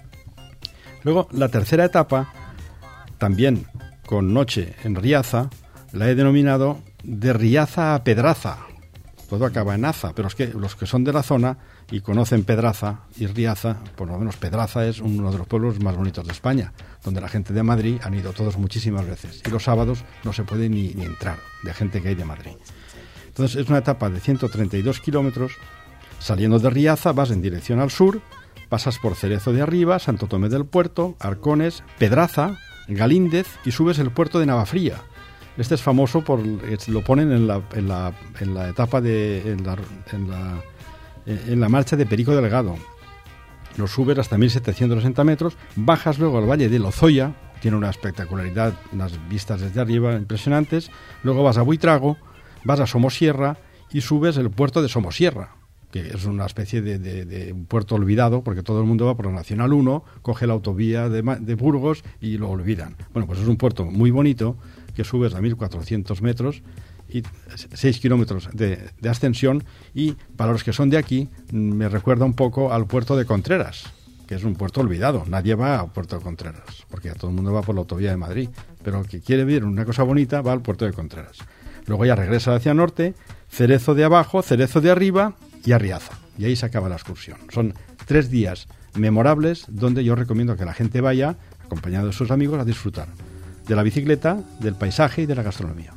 Luego, la tercera etapa, también con noche en Riaza, la he denominado de Riaza a Pedraza. Todo acaba en Aza, pero es que los que son de la zona y conocen Pedraza y Riaza, por lo menos Pedraza es uno de los pueblos más bonitos de España, donde la gente de Madrid han ido todos muchísimas veces y los sábados no se puede ni entrar de gente que hay de Madrid. Entonces es una etapa de 132 kilómetros. Saliendo de Riaza vas en dirección al sur, pasas por Cerezo de Arriba, Santo Tomé del Puerto, Arcones, Pedraza, Galíndez y subes el puerto de Navafría. Este es famoso lo ponen en la etapa en la marcha de Perico Delgado. Lo subes hasta 1760 metros, bajas luego al Valle de Lozoya, tiene una espectacularidad, unas vistas desde arriba impresionantes, luego vas a Buitrago, vas a Somosierra y subes el puerto de Somosierra, que es una especie de un puerto olvidado, porque todo el mundo va por la Nacional 1, coge la autovía de Burgos y lo olvidan. Bueno, pues es un puerto muy bonito, que subes a 1400 metros y 6 kilómetros de ascensión, y para los que son de aquí me recuerda un poco al puerto de Contreras, que es un puerto olvidado. Nadie va al puerto de Contreras, porque todo el mundo va por la autovía de Madrid, pero el que quiere ver una cosa bonita va al puerto de Contreras. Luego ya regresa hacia norte, Cerezo de abajo, Cerezo de arriba y Arriaza, y ahí se acaba la excursión. Son 3 días memorables donde yo recomiendo que la gente vaya acompañado de sus amigos a disfrutar de la bicicleta, del paisaje y de la gastronomía.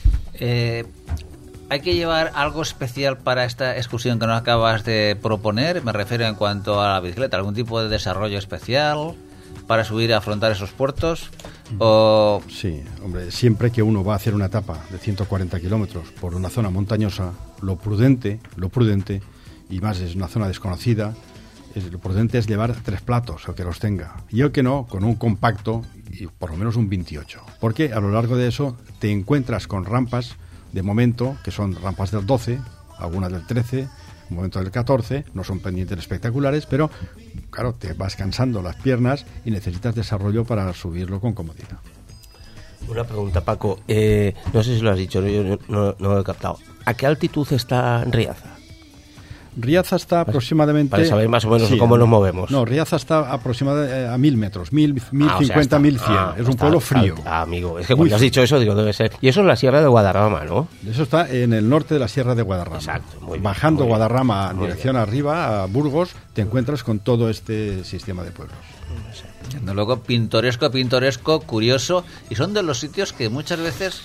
¿Hay que llevar algo especial para esta excursión que nos acabas de proponer? Me refiero en cuanto a la bicicleta, ¿algún tipo de desarrollo especial para subir y afrontar esos puertos? O... Sí, hombre, siempre que uno va a hacer una etapa de 140 kilómetros por una zona montañosa, lo prudente, y más es una zona desconocida, lo prudente es llevar 3 platos, el que los tenga. Y el que no, con un compacto y por lo menos un 28. Porque a lo largo de eso te encuentras con rampas, de momento, que son rampas del 12, algunas del 13, un momento del 14, no son pendientes espectaculares, pero claro, te vas cansando las piernas y necesitas desarrollo para subirlo con comodidad. Una pregunta, Paco, no sé si lo has dicho, yo no lo he captado. ¿A qué altitud está Riaza? Riaza está aproximadamente... Para saber más o menos cómo nos movemos. No, Riaza está aproximadamente a 1000 metros, 1050, 1100. Es un pueblo frío. Amigo, es que cuando has dicho eso, digo, debe ser... Y eso es la Sierra de Guadarrama, ¿no? Eso está en el norte de la Sierra de Guadarrama. Exacto, muy bien. Bajando muy Guadarrama bien, en dirección arriba, a Burgos, te encuentras con todo este sistema de pueblos. Desde luego, pintoresco, curioso, y son de los sitios que muchas veces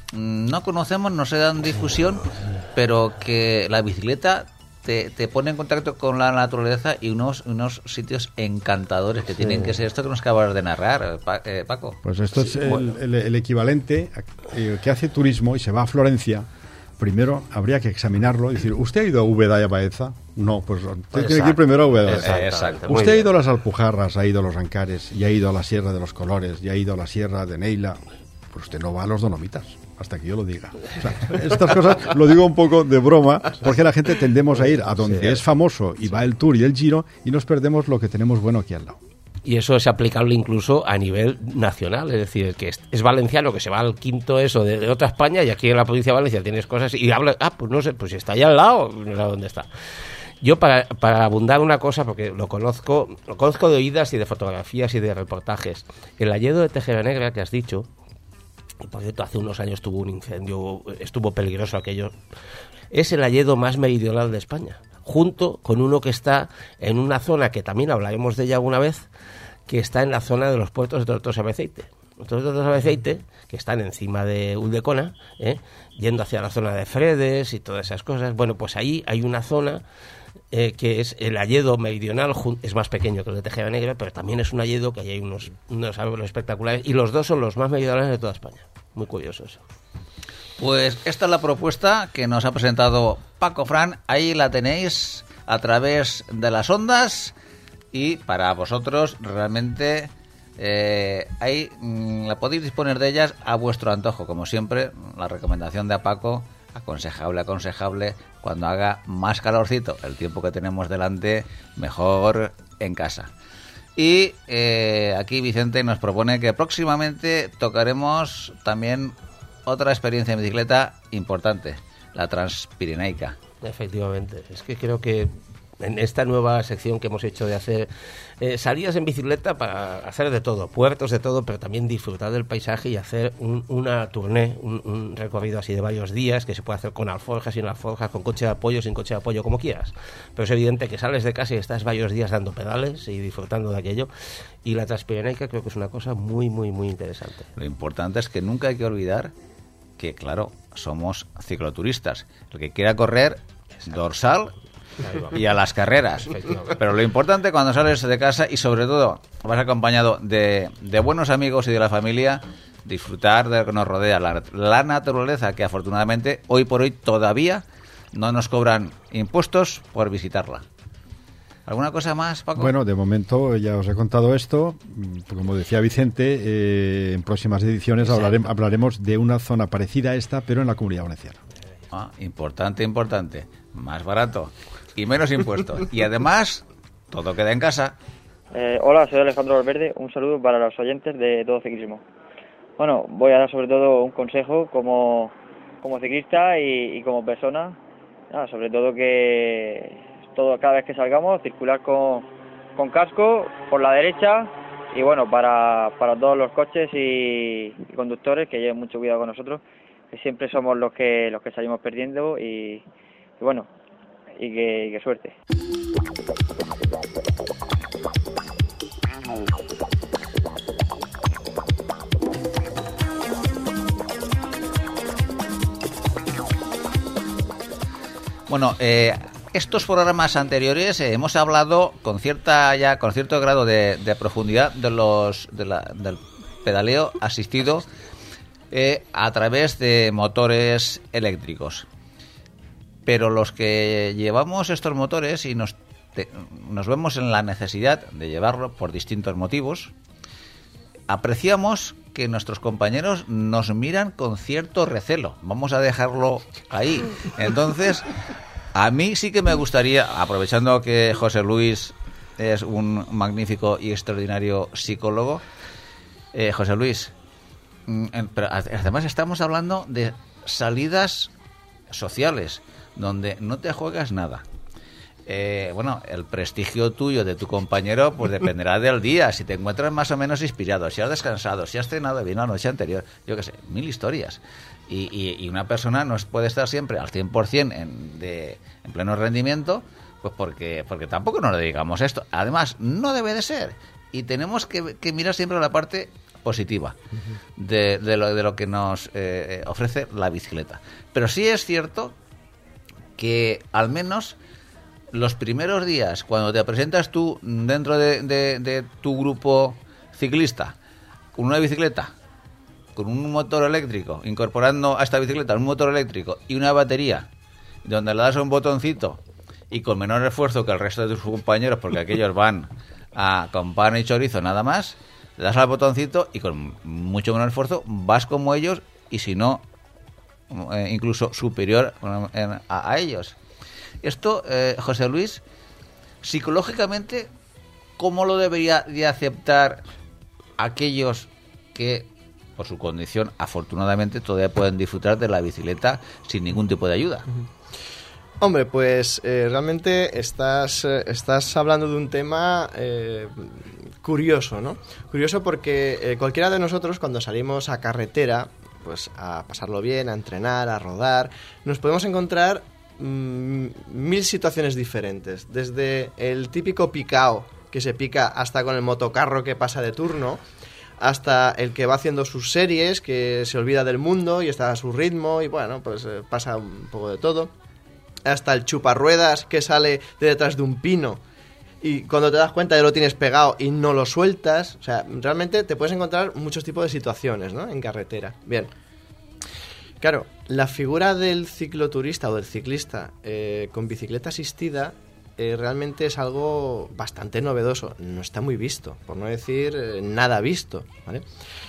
no conocemos, no se dan difusión, pero que la bicicleta te pone en contacto con la naturaleza y unos sitios encantadores que tienen que ser esto que nos acabas de narrar, Paco. Pues esto es el equivalente que hace turismo y se va a Florencia. Primero habría que examinarlo y decir, ¿usted ha ido a Úbeda y a Baeza? No, pues usted tiene que ir primero a Úbeda. Exacto. Usted ha ido a las Alpujarras, ha ido a los Ancares, y ha ido a la Sierra de los Colores, y ha ido a la Sierra de Neila. Pues usted no va a los Dolomitas, hasta que yo lo diga. O sea, estas cosas lo digo un poco de broma, porque la gente tendemos a ir a donde es famoso y va el Tour y el Giro, y nos perdemos lo que tenemos bueno aquí al lado. Y eso es aplicable incluso a nivel nacional, es decir, que es valenciano que se va al quinto eso de otra España, y aquí en la provincia de Valencia tienes cosas y habla, pues no sé, pues está allá al lado, no sé dónde está. Yo para abundar una cosa, porque lo conozco de oídas y de fotografías y de reportajes, el hayedo de Tejera Negra que has dicho, y por cierto hace unos años tuvo un incendio, estuvo peligroso aquello, es el hayedo más meridional de España, junto con uno que está en una zona que también hablaremos de ella alguna vez, que está en la zona de los puertos de Tortosa de Aceite. Los puertos de Tortosa de Aceite, que están encima de Ulldecona, yendo hacia la zona de Fredes y todas esas cosas. Bueno, pues ahí hay una zona que es el hayedo meridional, es más pequeño que el de Tejera Negra, pero también es un hayedo que ahí hay unos árboles espectaculares, y los dos son los más meridionales de toda España. Muy curioso eso. Pues esta es la propuesta que nos ha presentado Paco Fran. Ahí la tenéis a través de las ondas, y para vosotros realmente ahí la podéis disponer de ellas a vuestro antojo. Como siempre, la recomendación de Paco, aconsejable cuando haga más calorcito, el tiempo que tenemos delante, mejor en casa. Y aquí Vicente nos propone que próximamente tocaremos también otra experiencia en bicicleta importante, la Transpirenaica. Efectivamente, es que creo que en esta nueva sección que hemos hecho de hacer salidas en bicicleta para hacer de todo, puertos de todo, pero también disfrutar del paisaje y hacer una tournée, un recorrido así de varios días, que se puede hacer con alforjas, sin alforjas, con coche de apoyo, sin coche de apoyo, como quieras. Pero es evidente que sales de casa y estás varios días dando pedales y disfrutando de aquello, y la Transpirenaica creo que es una cosa muy, muy, muy interesante. Lo importante es que nunca hay que olvidar que, claro, somos cicloturistas. El que quiera correr, dorsal y a las carreras. Pero lo importante cuando sales de casa, y sobre todo vas acompañado de buenos amigos y de la familia, disfrutar de lo que nos rodea, la naturaleza, que afortunadamente hoy por hoy todavía no nos cobran impuestos por visitarla. ¿Alguna cosa más, Paco? Bueno, de momento ya os he contado esto. Como decía Vicente, en próximas ediciones hablaremos de una zona parecida a esta, pero en la Comunidad Valenciana. Importante. Más barato y menos impuestos. Y además, todo queda en casa. Hola, soy Alejandro Valverde. Un saludo para los oyentes de Todo Ciclismo. Bueno, voy a dar sobre todo un consejo como ciclista y como persona. Sobre todo que cada vez que salgamos, circular con casco por la derecha y bueno, para todos los coches y conductores que lleven mucho cuidado con nosotros, que siempre somos los que salimos perdiendo y bueno, y que suerte. Bueno, estos programas anteriores hemos hablado con cierto grado de profundidad del pedaleo asistido a través de motores eléctricos. Pero los que llevamos estos motores y nos vemos en la necesidad de llevarlo por distintos motivos, apreciamos que nuestros compañeros nos miran con cierto recelo. Vamos a dejarlo ahí. Entonces, a mí sí que me gustaría, aprovechando que José Luis es un magnífico y extraordinario psicólogo, José Luis, pero además estamos hablando de salidas sociales, donde no te juegas nada. Bueno, el prestigio tuyo, de tu compañero, pues dependerá del día. Si te encuentras más o menos inspirado, si has descansado, si has cenado bien la noche anterior, yo qué sé, 1000 historias. Y una persona no puede estar siempre al 100% en pleno rendimiento, pues porque tampoco nos dedicamos a esto. Además, no debe de ser. Y tenemos que mirar siempre la parte positiva de lo que nos ofrece la bicicleta. Pero sí es cierto que al menos los primeros días, cuando te presentas tú dentro de tu grupo ciclista con una bicicleta, con un motor eléctrico, incorporando a esta bicicleta un motor eléctrico y una batería, donde le das a un botoncito y con menor esfuerzo que el resto de tus compañeros, porque aquellos van con pan y chorizo nada más, le das al botoncito y con mucho menor esfuerzo vas como ellos, y si no, incluso superior a ellos. Esto, José Luis, psicológicamente, ¿cómo lo debería de aceptar aquellos que, por su condición, afortunadamente todavía pueden disfrutar de la bicicleta sin ningún tipo de ayuda? Hombre, pues realmente estás hablando de un tema curioso, ¿no? Curioso porque cualquiera de nosotros, cuando salimos a carretera, pues a pasarlo bien, a entrenar, a rodar, nos podemos encontrar 1000 situaciones diferentes, desde el típico picao que se pica hasta con el motocarro que pasa de turno, hasta el que va haciendo sus series, que se olvida del mundo y está a su ritmo y bueno, pues pasa un poco de todo, hasta el chuparruedas que sale de detrás de un pino y cuando te das cuenta ya lo tienes pegado y no lo sueltas. O sea, realmente te puedes encontrar muchos tipos de situaciones, ¿no?, en carretera. Bien. Claro, la figura del cicloturista o del ciclista con bicicleta asistida realmente es algo bastante novedoso. No está muy visto, por no decir nada visto, ¿vale?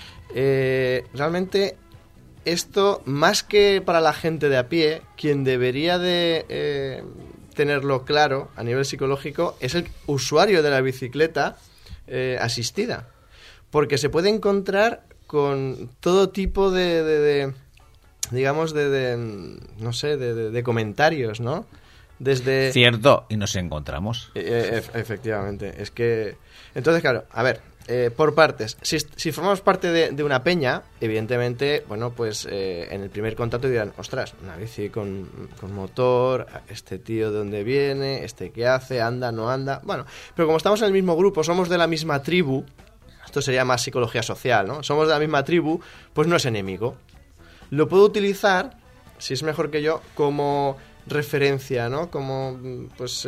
Realmente esto, más que para la gente de a pie, quien debería de tenerlo claro a nivel psicológico es el usuario de la bicicleta asistida. Porque se puede encontrar con todo tipo de digamos, no sé, de comentarios, ¿no? Desde... Cierto, y nos encontramos. Efectivamente, es que... Entonces, claro, a ver, por partes. Si formamos parte de una peña, evidentemente, bueno, pues en el primer contacto dirán, ostras, una bici con motor, este tío de dónde viene, este qué hace, anda, no anda... Bueno, pero como estamos en el mismo grupo, somos de la misma tribu, esto sería más psicología social, ¿no? Somos de la misma tribu, pues no es enemigo. Lo puedo utilizar, si es mejor que yo, como referencia, ¿no? Como, pues,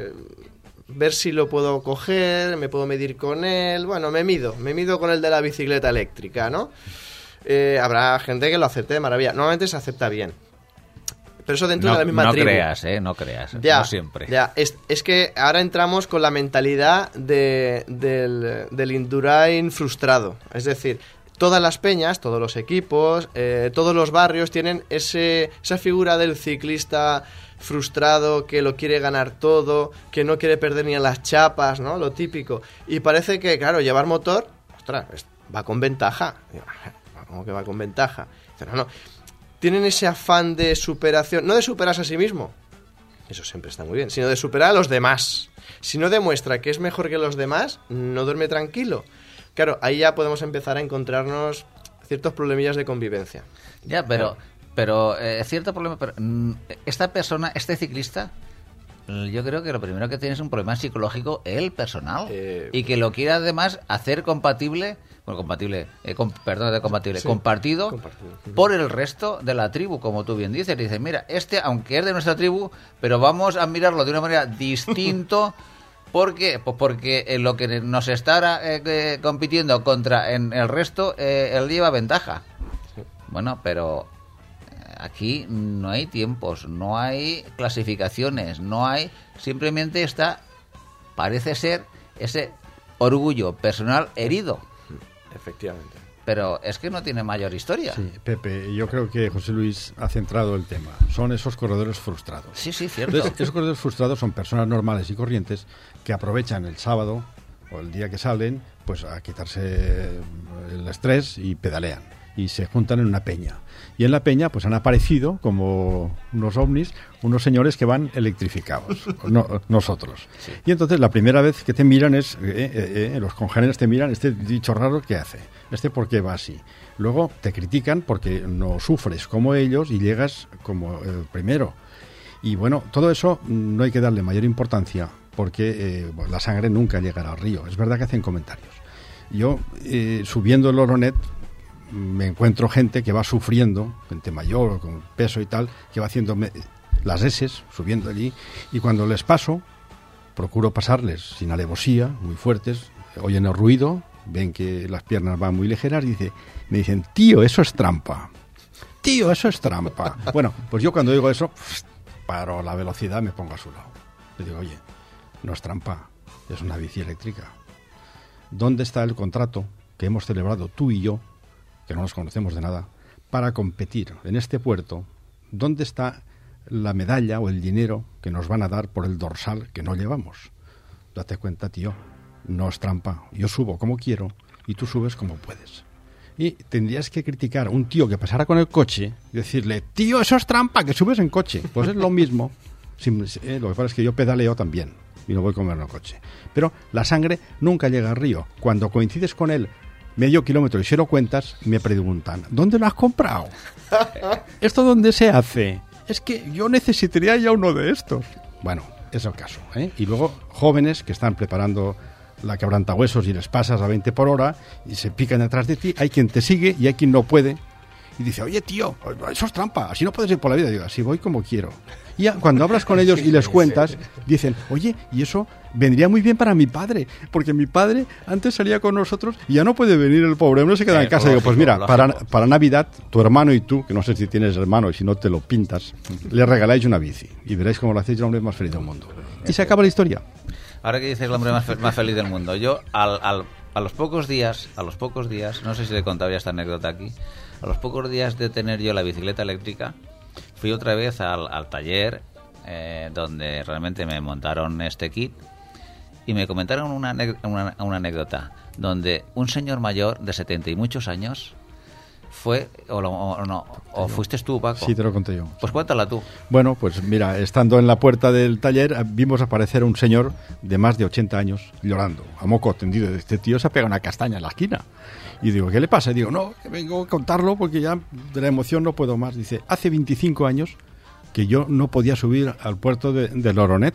ver si lo puedo coger, me puedo medir con él. Bueno, me mido con el de la bicicleta eléctrica, ¿no? Habrá gente que lo acepte de maravilla. Normalmente se acepta bien. pero eso dentro de la misma tribu. No creas, ya, no siempre. Ya, es que ahora entramos con la mentalidad del Indurain frustrado. Es decir, todas las peñas, todos los equipos, todos los barrios tienen esa figura del ciclista frustrado que lo quiere ganar todo, que no quiere perder ni a las chapas, ¿no? Lo típico. Y parece que, claro, llevar motor, ostras, va con ventaja. ¿Cómo que va con ventaja? No. Tienen ese afán de superación, no de superarse a sí mismo, eso siempre está muy bien, sino de superar a los demás. Si no demuestra que es mejor que los demás, no duerme tranquilo. Claro, ahí ya podemos empezar a encontrarnos ciertos problemillas de convivencia. Ya, pero cierto problema. Pero, esta persona, este ciclista, yo creo que lo primero que tiene es un problema psicológico el personal y que lo quiere además hacer compartido por el resto de la tribu, como tú bien dices. Dices, mira, aunque es de nuestra tribu, pero vamos a mirarlo de una manera distinto. ¿Por qué? Pues porque lo que nos está compitiendo contra en el resto, él lleva ventaja. Bueno, pero aquí no hay tiempos, no hay clasificaciones, simplemente parece ser ese orgullo personal herido. Efectivamente. Pero es que no tiene mayor historia. Sí, Pepe, yo creo que José Luis ha centrado el tema. Son esos corredores frustrados. Sí, cierto. Entonces, esos corredores frustrados son personas normales y corrientes que aprovechan el sábado o el día que salen pues a quitarse el estrés y pedalean. Y se juntan en una peña. Y en la peña pues han aparecido como unos ovnis, unos señores que van electrificados, nosotros. Sí. Y entonces la primera vez que te miran es, los congéneres te miran, este dicho raro, ¿qué hace? ¿Por qué va así? Luego te critican porque no sufres como ellos y llegas como el primero. Y bueno, todo eso no hay que darle mayor importancia porque la sangre nunca llegará al río. Es verdad que hacen comentarios. Yo, subiendo el Oronet, me encuentro gente que va sufriendo, gente mayor, con peso y tal, que va haciendo las eses, subiendo allí, y cuando les paso, procuro pasarles sin alevosía, muy fuertes, oyen el ruido, ven que las piernas van muy ligeras y me dicen, tío, eso es trampa. Tío, eso es trampa. Bueno, pues yo cuando digo eso, paro la velocidad, me pongo a su lado. Le digo, oye, no es trampa, es una bici eléctrica. ¿Dónde está el contrato que hemos celebrado tú y yo, que no nos conocemos de nada, para competir en este puerto? ¿Dónde está la medalla o el dinero que nos van a dar por el dorsal que no llevamos? Date cuenta, tío, no es trampa. Yo subo como quiero y tú subes como puedes. Y tendrías que criticar a un tío que pasara con el coche y decirle, tío, eso es trampa, que subes en coche. Pues es lo mismo. Lo que pasa es que yo pedaleo también y no voy con el coche. Pero la sangre nunca llega al río. Cuando coincides con él medio kilómetro y se lo cuentas, me preguntan, ¿dónde lo has comprado? ¿Esto dónde se hace? Es que yo necesitaría ya uno de estos. Bueno, es el caso, ¿eh? Y luego jóvenes que están preparando la quebrantahuesos y les pasas a 20 por hora y se pican detrás de ti. Hay quien te sigue y hay quien no puede. Y dice, oye, tío, eso es trampa, así no puedes ir por la vida. Digo, así voy como quiero. Y ya, cuando hablas con ellos y les cuentas, dicen, oye, y eso vendría muy bien para mi padre, porque mi padre antes salía con nosotros y ya no puede venir el pobre, no se queda en casa. Digo, pues mira, para Navidad, tu hermano y tú, que no sé si tienes hermano y si no te lo pintas, le regaláis una bici y veréis cómo lo hacéis el hombre más feliz del mundo. Y se acaba la historia. Ahora que dices el hombre más feliz del mundo, yo a los pocos días, no sé si le contaba ya esta anécdota aquí, a los pocos días de tener yo la bicicleta eléctrica, fui otra vez al taller donde realmente me montaron este kit y me comentaron una anécdota donde un señor mayor de 70 y muchos años fue, o fuiste tú, Paco. Sí, te lo conté yo. Pues cuéntala tú. Bueno, pues mira, estando en la puerta del taller vimos aparecer un señor de más de 80 años llorando, a moco tendido. Este tío se ha pegado una castaña en la esquina. Y digo, ¿qué le pasa? Y digo, no, que vengo a contarlo porque ya de la emoción no puedo más. Dice, hace 25 años que yo no podía subir al puerto del Oronet.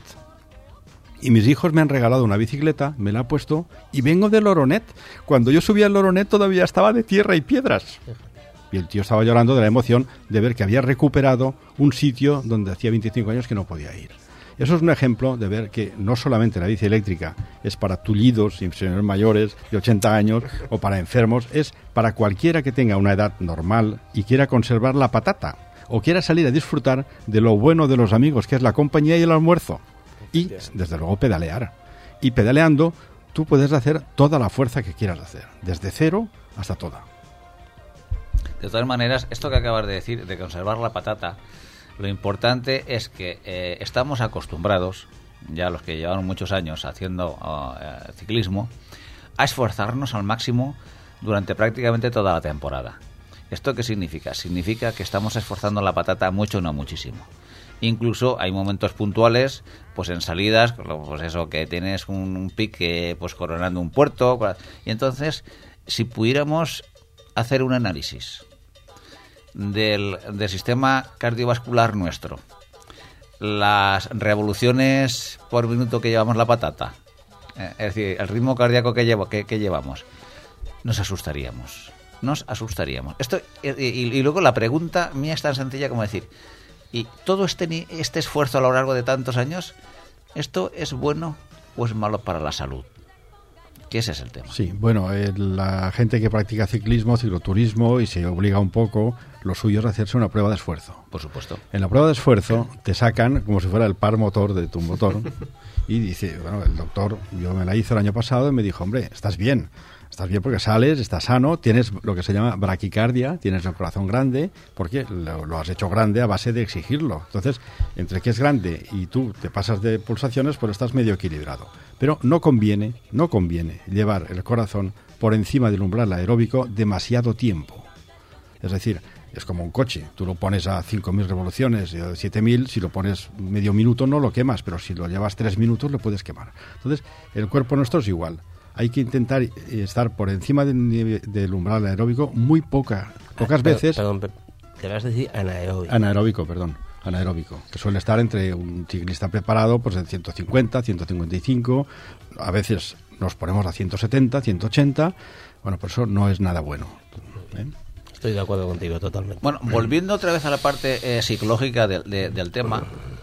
Y mis hijos me han regalado una bicicleta, me la han puesto y vengo del Oronet. Cuando yo subía al Oronet todavía estaba de tierra y piedras. Y el tío estaba llorando de la emoción de ver que había recuperado un sitio donde hacía 25 años que no podía ir. Eso es un ejemplo de ver que no solamente la bici eléctrica es para tullidos y señores mayores de 80 años o para enfermos, es para cualquiera que tenga una edad normal y quiera conservar la patata. o quieras salir a disfrutar de lo bueno de los amigos, que es la compañía y el almuerzo. Y, desde luego, pedalear. Y pedaleando, tú puedes hacer toda la fuerza que quieras hacer, desde cero hasta toda. De todas maneras, esto que acabas de decir, de conservar la patata, lo importante es que estamos acostumbrados, ya los que llevan muchos años haciendo ciclismo, a esforzarnos al máximo durante prácticamente toda la temporada. ¿Esto qué significa? Significa que estamos esforzando la patata mucho, no muchísimo. Incluso hay momentos puntuales, pues en salidas, pues eso, que tienes un pique pues coronando un puerto, y entonces, si pudiéramos hacer un análisis del sistema cardiovascular nuestro, las revoluciones por minuto que llevamos la patata, es decir, el ritmo cardíaco que llevamos, nos asustaríamos. Esto, y luego la pregunta mía es tan sencilla como decir, ¿y todo este esfuerzo a lo largo de tantos años, esto es bueno o es malo para la salud? Que ese es el tema. Sí, bueno, la gente que practica ciclismo, cicloturismo y se obliga un poco, lo suyo es hacerse una prueba de esfuerzo. Por supuesto. En la prueba de esfuerzo te sacan como si fuera el par motor de tu motor y dice, bueno, el doctor, yo me la hice el año pasado y me dijo, hombre, estás bien porque sales, estás sano, tienes lo que se llama braquicardia, tienes el corazón grande, porque lo has hecho grande a base de exigirlo. Entonces, entre que es grande y tú te pasas de pulsaciones, pues estás medio equilibrado. Pero no conviene llevar el corazón por encima del umbral aeróbico demasiado tiempo. Es decir, es como un coche, tú lo pones a 5.000 revoluciones, 7.000, si lo pones medio minuto no lo quemas, pero si lo llevas 3 minutos lo puedes quemar. Entonces, el cuerpo nuestro es igual. Hay que intentar estar por encima del umbral aeróbico muy pocas veces. Perdón, te vas a decir anaeróbico. Anaeróbico, que suele estar entre un ciclista preparado pues en 150, 155, a veces nos ponemos a 170, 180, bueno, por eso no es nada bueno. Estoy de acuerdo contigo totalmente. Bueno, volviendo otra vez a la parte psicológica del tema,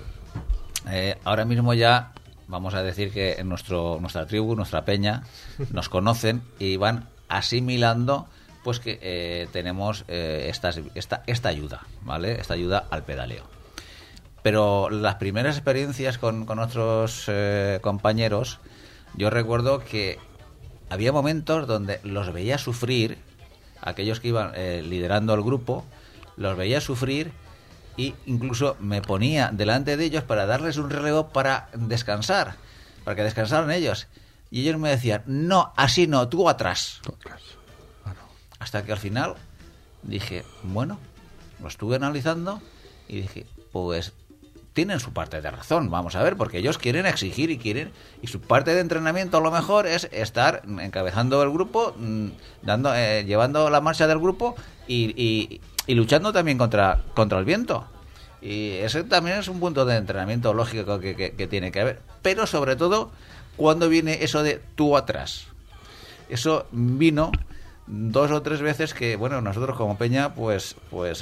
ahora mismo ya vamos a decir que en nuestra tribu, nuestra peña, nos conocen y van asimilando pues que tenemos esta ayuda, ¿vale? Esta ayuda al pedaleo. Pero las primeras experiencias con otros compañeros, yo recuerdo que había momentos donde los veía sufrir, aquellos que iban liderando el grupo, los veía sufrir y incluso me ponía delante de ellos para darles un relevo para descansar, para que descansaran ellos. Y ellos me decían, no, así no, tú atrás. Claro. Hasta que al final dije, bueno, lo estuve analizando y dije, pues tienen su parte de razón, vamos a ver, porque ellos quieren exigir y su parte de entrenamiento a lo mejor es estar encabezando el grupo, llevando la marcha del grupo y luchando también contra el viento. Y ese también es un punto de entrenamiento lógico que tiene que haber. Pero sobre todo, cuando viene eso de tú atrás. Eso vino 2 o 3 veces que, bueno, nosotros como peña, pues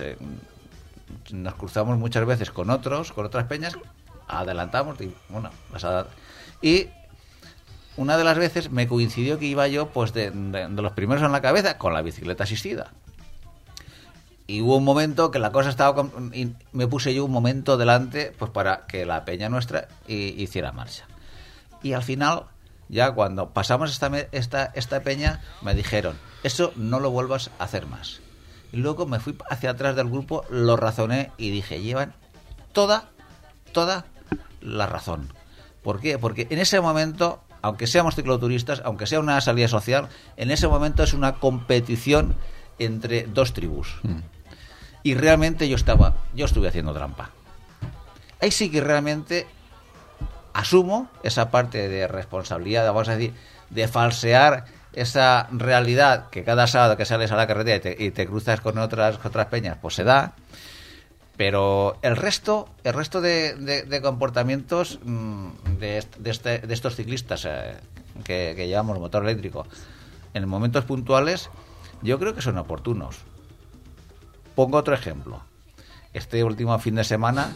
nos cruzamos muchas veces con otras peñas, adelantamos y una de las veces me coincidió que iba yo pues de los primeros en la cabeza con la bicicleta asistida. Y hubo un momento que la cosa estaba y me puse yo un momento delante pues para que la peña nuestra hiciera marcha. Y al final, ya cuando pasamos esta peña, me dijeron, eso no lo vuelvas a hacer más. Y luego me fui hacia atrás del grupo, lo razoné y dije, llevan toda la razón. ¿Por qué? Porque en ese momento, aunque seamos cicloturistas, aunque sea una salida social, en ese momento es una competición entre 2 tribus. Y realmente yo estuve haciendo trampa. Ahí sí que realmente asumo esa parte de responsabilidad, vamos a decir, de falsear esa realidad que cada sábado que sales a la carretera y te cruzas con otras peñas, pues se da. Pero el resto de comportamientos de estos ciclistas que llevamos motor eléctrico en momentos puntuales, yo creo que son oportunos. Pongo otro ejemplo. Este último fin de semana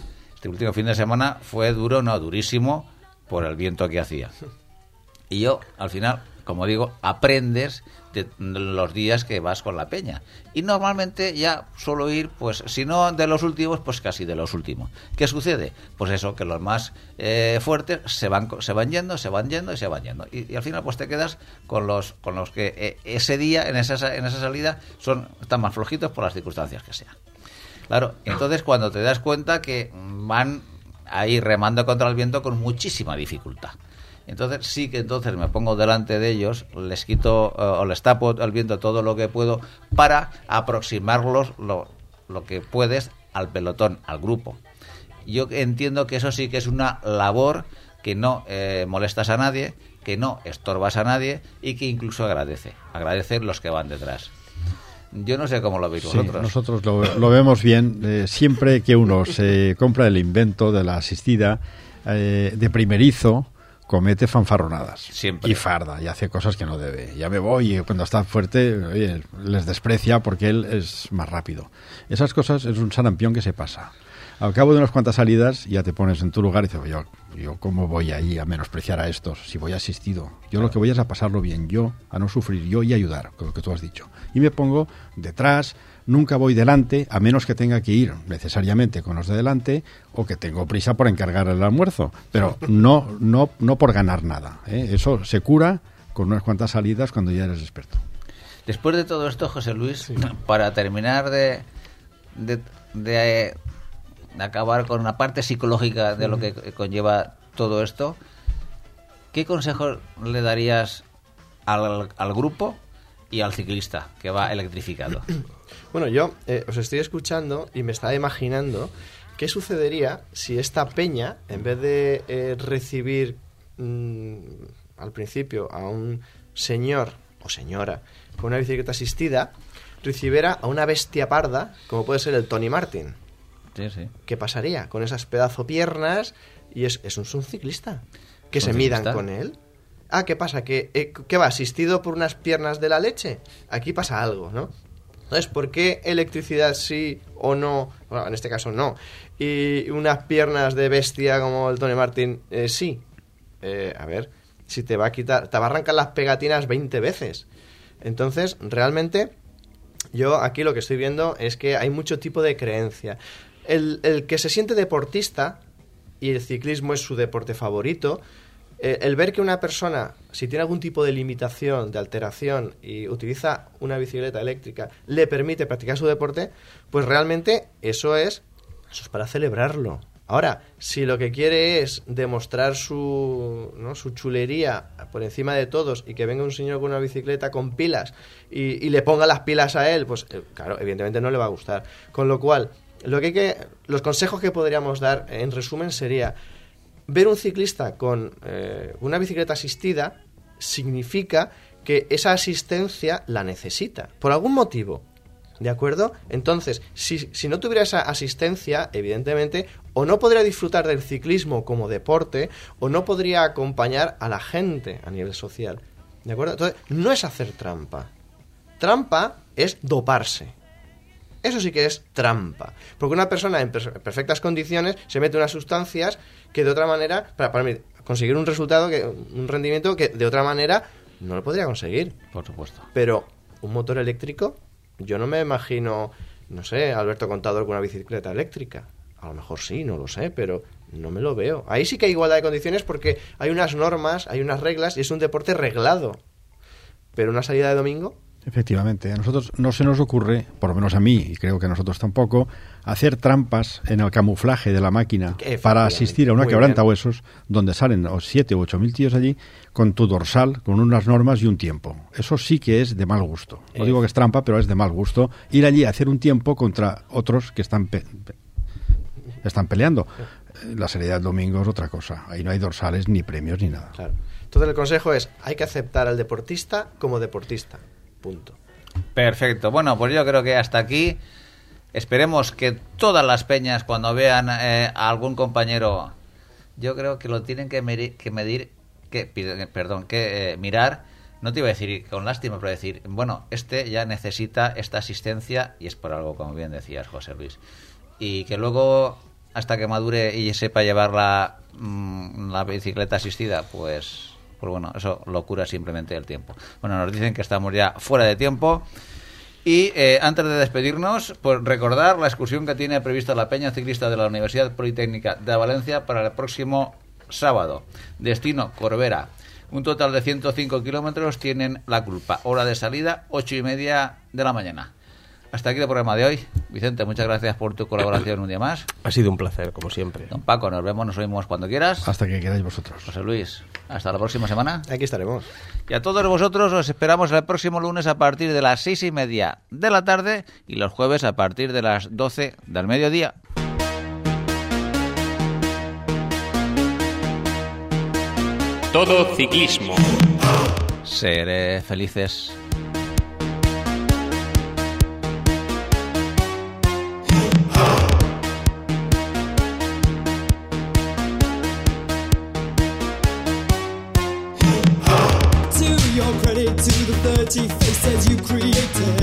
fue durísimo por el viento que hacía. Y yo, al final, como digo, aprendes de los días que vas con la peña. Y normalmente ya suelo ir, pues, si no de los últimos, pues casi de los últimos. ¿Qué sucede? Pues eso, que los más fuertes se van yendo. Y al final, pues te quedas con los que ese día, en esa salida, están más flojitos por las circunstancias que sean. Claro, entonces cuando te das cuenta que van ahí remando contra el viento con muchísima dificultad. Entonces sí que me pongo delante de ellos, les quito o les tapo el viento todo lo que puedo para aproximarlos lo que puedes al pelotón, al grupo. Yo entiendo que eso sí que es una labor que no molestas a nadie, que no estorbas a nadie y que incluso agradecen los que van detrás. Yo no sé cómo lo veis vosotros. Sí, nosotros lo vemos bien. Siempre que uno se compra el invento de la asistida de primerizo, comete fanfarronadas. Siempre. Y farda, y hace cosas que no debe. Ya me voy, y cuando está fuerte, oye, les desprecia porque él es más rápido. Esas cosas es un sarampión que se pasa. Al cabo de unas cuantas salidas ya te pones en tu lugar y dices, yo cómo voy ahí a menospreciar a estos si voy asistido. Yo lo que voy es a pasarlo bien, yo a no sufrir, yo y ayudar, con lo que tú has dicho. Y me pongo detrás, nunca voy delante, a menos que tenga que ir necesariamente con los de delante o que tengo prisa por encargar el almuerzo. Pero no por ganar nada, ¿eh? Eso se cura con unas cuantas salidas cuando ya eres experto. Después de todo esto, José Luis, sí, para terminar de acabar con una parte psicológica de lo que conlleva todo esto, ¿qué consejo le darías al grupo y al ciclista que va electrificado? Bueno, yo os estoy escuchando y me estaba imaginando qué sucedería si esta peña, en vez de recibir al principio a un señor o señora con una bicicleta asistida, recibiera a una bestia parda, como puede ser el Tony Martin. Sí, sí. ¿Qué pasaría con esas pedazo piernas? Y es un ciclista. Que se midan con él. Ah, ¿qué pasa? ¿Que va asistido por unas piernas de la leche? Aquí pasa algo, ¿no? Entonces, ¿por qué electricidad sí o no? Bueno, en este caso no. Y unas piernas de bestia como el Tony Martin sí. A ver, si te va a arrancar las pegatinas 20 veces. Entonces, realmente, yo aquí lo que estoy viendo es que hay mucho tipo de creencia. El que se siente deportista y el ciclismo es su deporte favorito, el ver que una persona, si tiene algún tipo de limitación, de alteración y utiliza una bicicleta eléctrica, le permite practicar su deporte, pues realmente eso es para celebrarlo. Ahora, si lo que quiere es demostrar su chulería por encima de todos y que venga un señor con una bicicleta con pilas y le ponga las pilas a él, pues claro, evidentemente no le va a gustar. Con lo cual, los consejos que podríamos dar, en resumen, sería: ver un ciclista con una bicicleta asistida significa que esa asistencia la necesita, por algún motivo, ¿de acuerdo? Entonces, si no tuviera esa asistencia, evidentemente, o no podría disfrutar del ciclismo como deporte, o no podría acompañar a la gente a nivel social, ¿de acuerdo? Entonces, no es hacer trampa. Trampa es doparse. Eso sí que es trampa. Porque una persona en perfectas condiciones se mete unas sustancias que de otra manera, para conseguir un resultado, un rendimiento que de otra manera no lo podría conseguir. Por supuesto. Pero un motor eléctrico, yo no me imagino, no sé, Alberto Contador con una bicicleta eléctrica. A lo mejor sí, no lo sé, pero no me lo veo. Ahí sí que hay igualdad de condiciones porque hay unas normas, hay unas reglas y es un deporte reglado. Pero una salida de domingo... Efectivamente, a nosotros no se nos ocurre, por lo menos a mí, y creo que a nosotros tampoco, hacer trampas en el camuflaje de la máquina para asistir a una quebrantahuesos donde salen 7 u 8 mil tíos allí con tu dorsal, con unas normas y un tiempo. Eso sí que es de mal gusto. No digo que es trampa, pero es de mal gusto ir allí a hacer un tiempo contra otros que están peleando. La salida del domingo es otra cosa. Ahí no hay dorsales, ni premios, ni nada. Claro. Entonces el consejo es, hay que aceptar al deportista como deportista. Punto. Perfecto. Bueno, pues yo creo que hasta aquí. Esperemos que todas las peñas, cuando vean a algún compañero, yo creo que lo tienen que mirar. No te iba a decir con lástima, pero decir, bueno, este ya necesita esta asistencia y es por algo, como bien decías, José Luis. Y que luego, hasta que madure y sepa llevar la bicicleta asistida, pues pues bueno, eso lo cura simplemente el tiempo. Bueno, nos dicen que estamos ya fuera de tiempo. Y antes de despedirnos, pues recordar la excursión que tiene prevista la Peña Ciclista de la Universidad Politécnica de Valencia para el próximo sábado. Destino Corbera. Un total de 105 kilómetros, tienen la culpa. Hora de salida, 8:30 de la mañana. Hasta aquí el programa de hoy. Vicente, muchas gracias por tu colaboración un día más. Ha sido un placer, como siempre. Don Paco, nos vemos, nos oímos cuando quieras. Hasta que queráis vosotros. José Luis, hasta la próxima semana. Aquí estaremos. Y a todos vosotros os esperamos el próximo lunes a partir de las 6:30 de la tarde y los jueves a partir de las 12 del mediodía. Todo ciclismo. Seré felices. To your credit, to the 30 faces you created.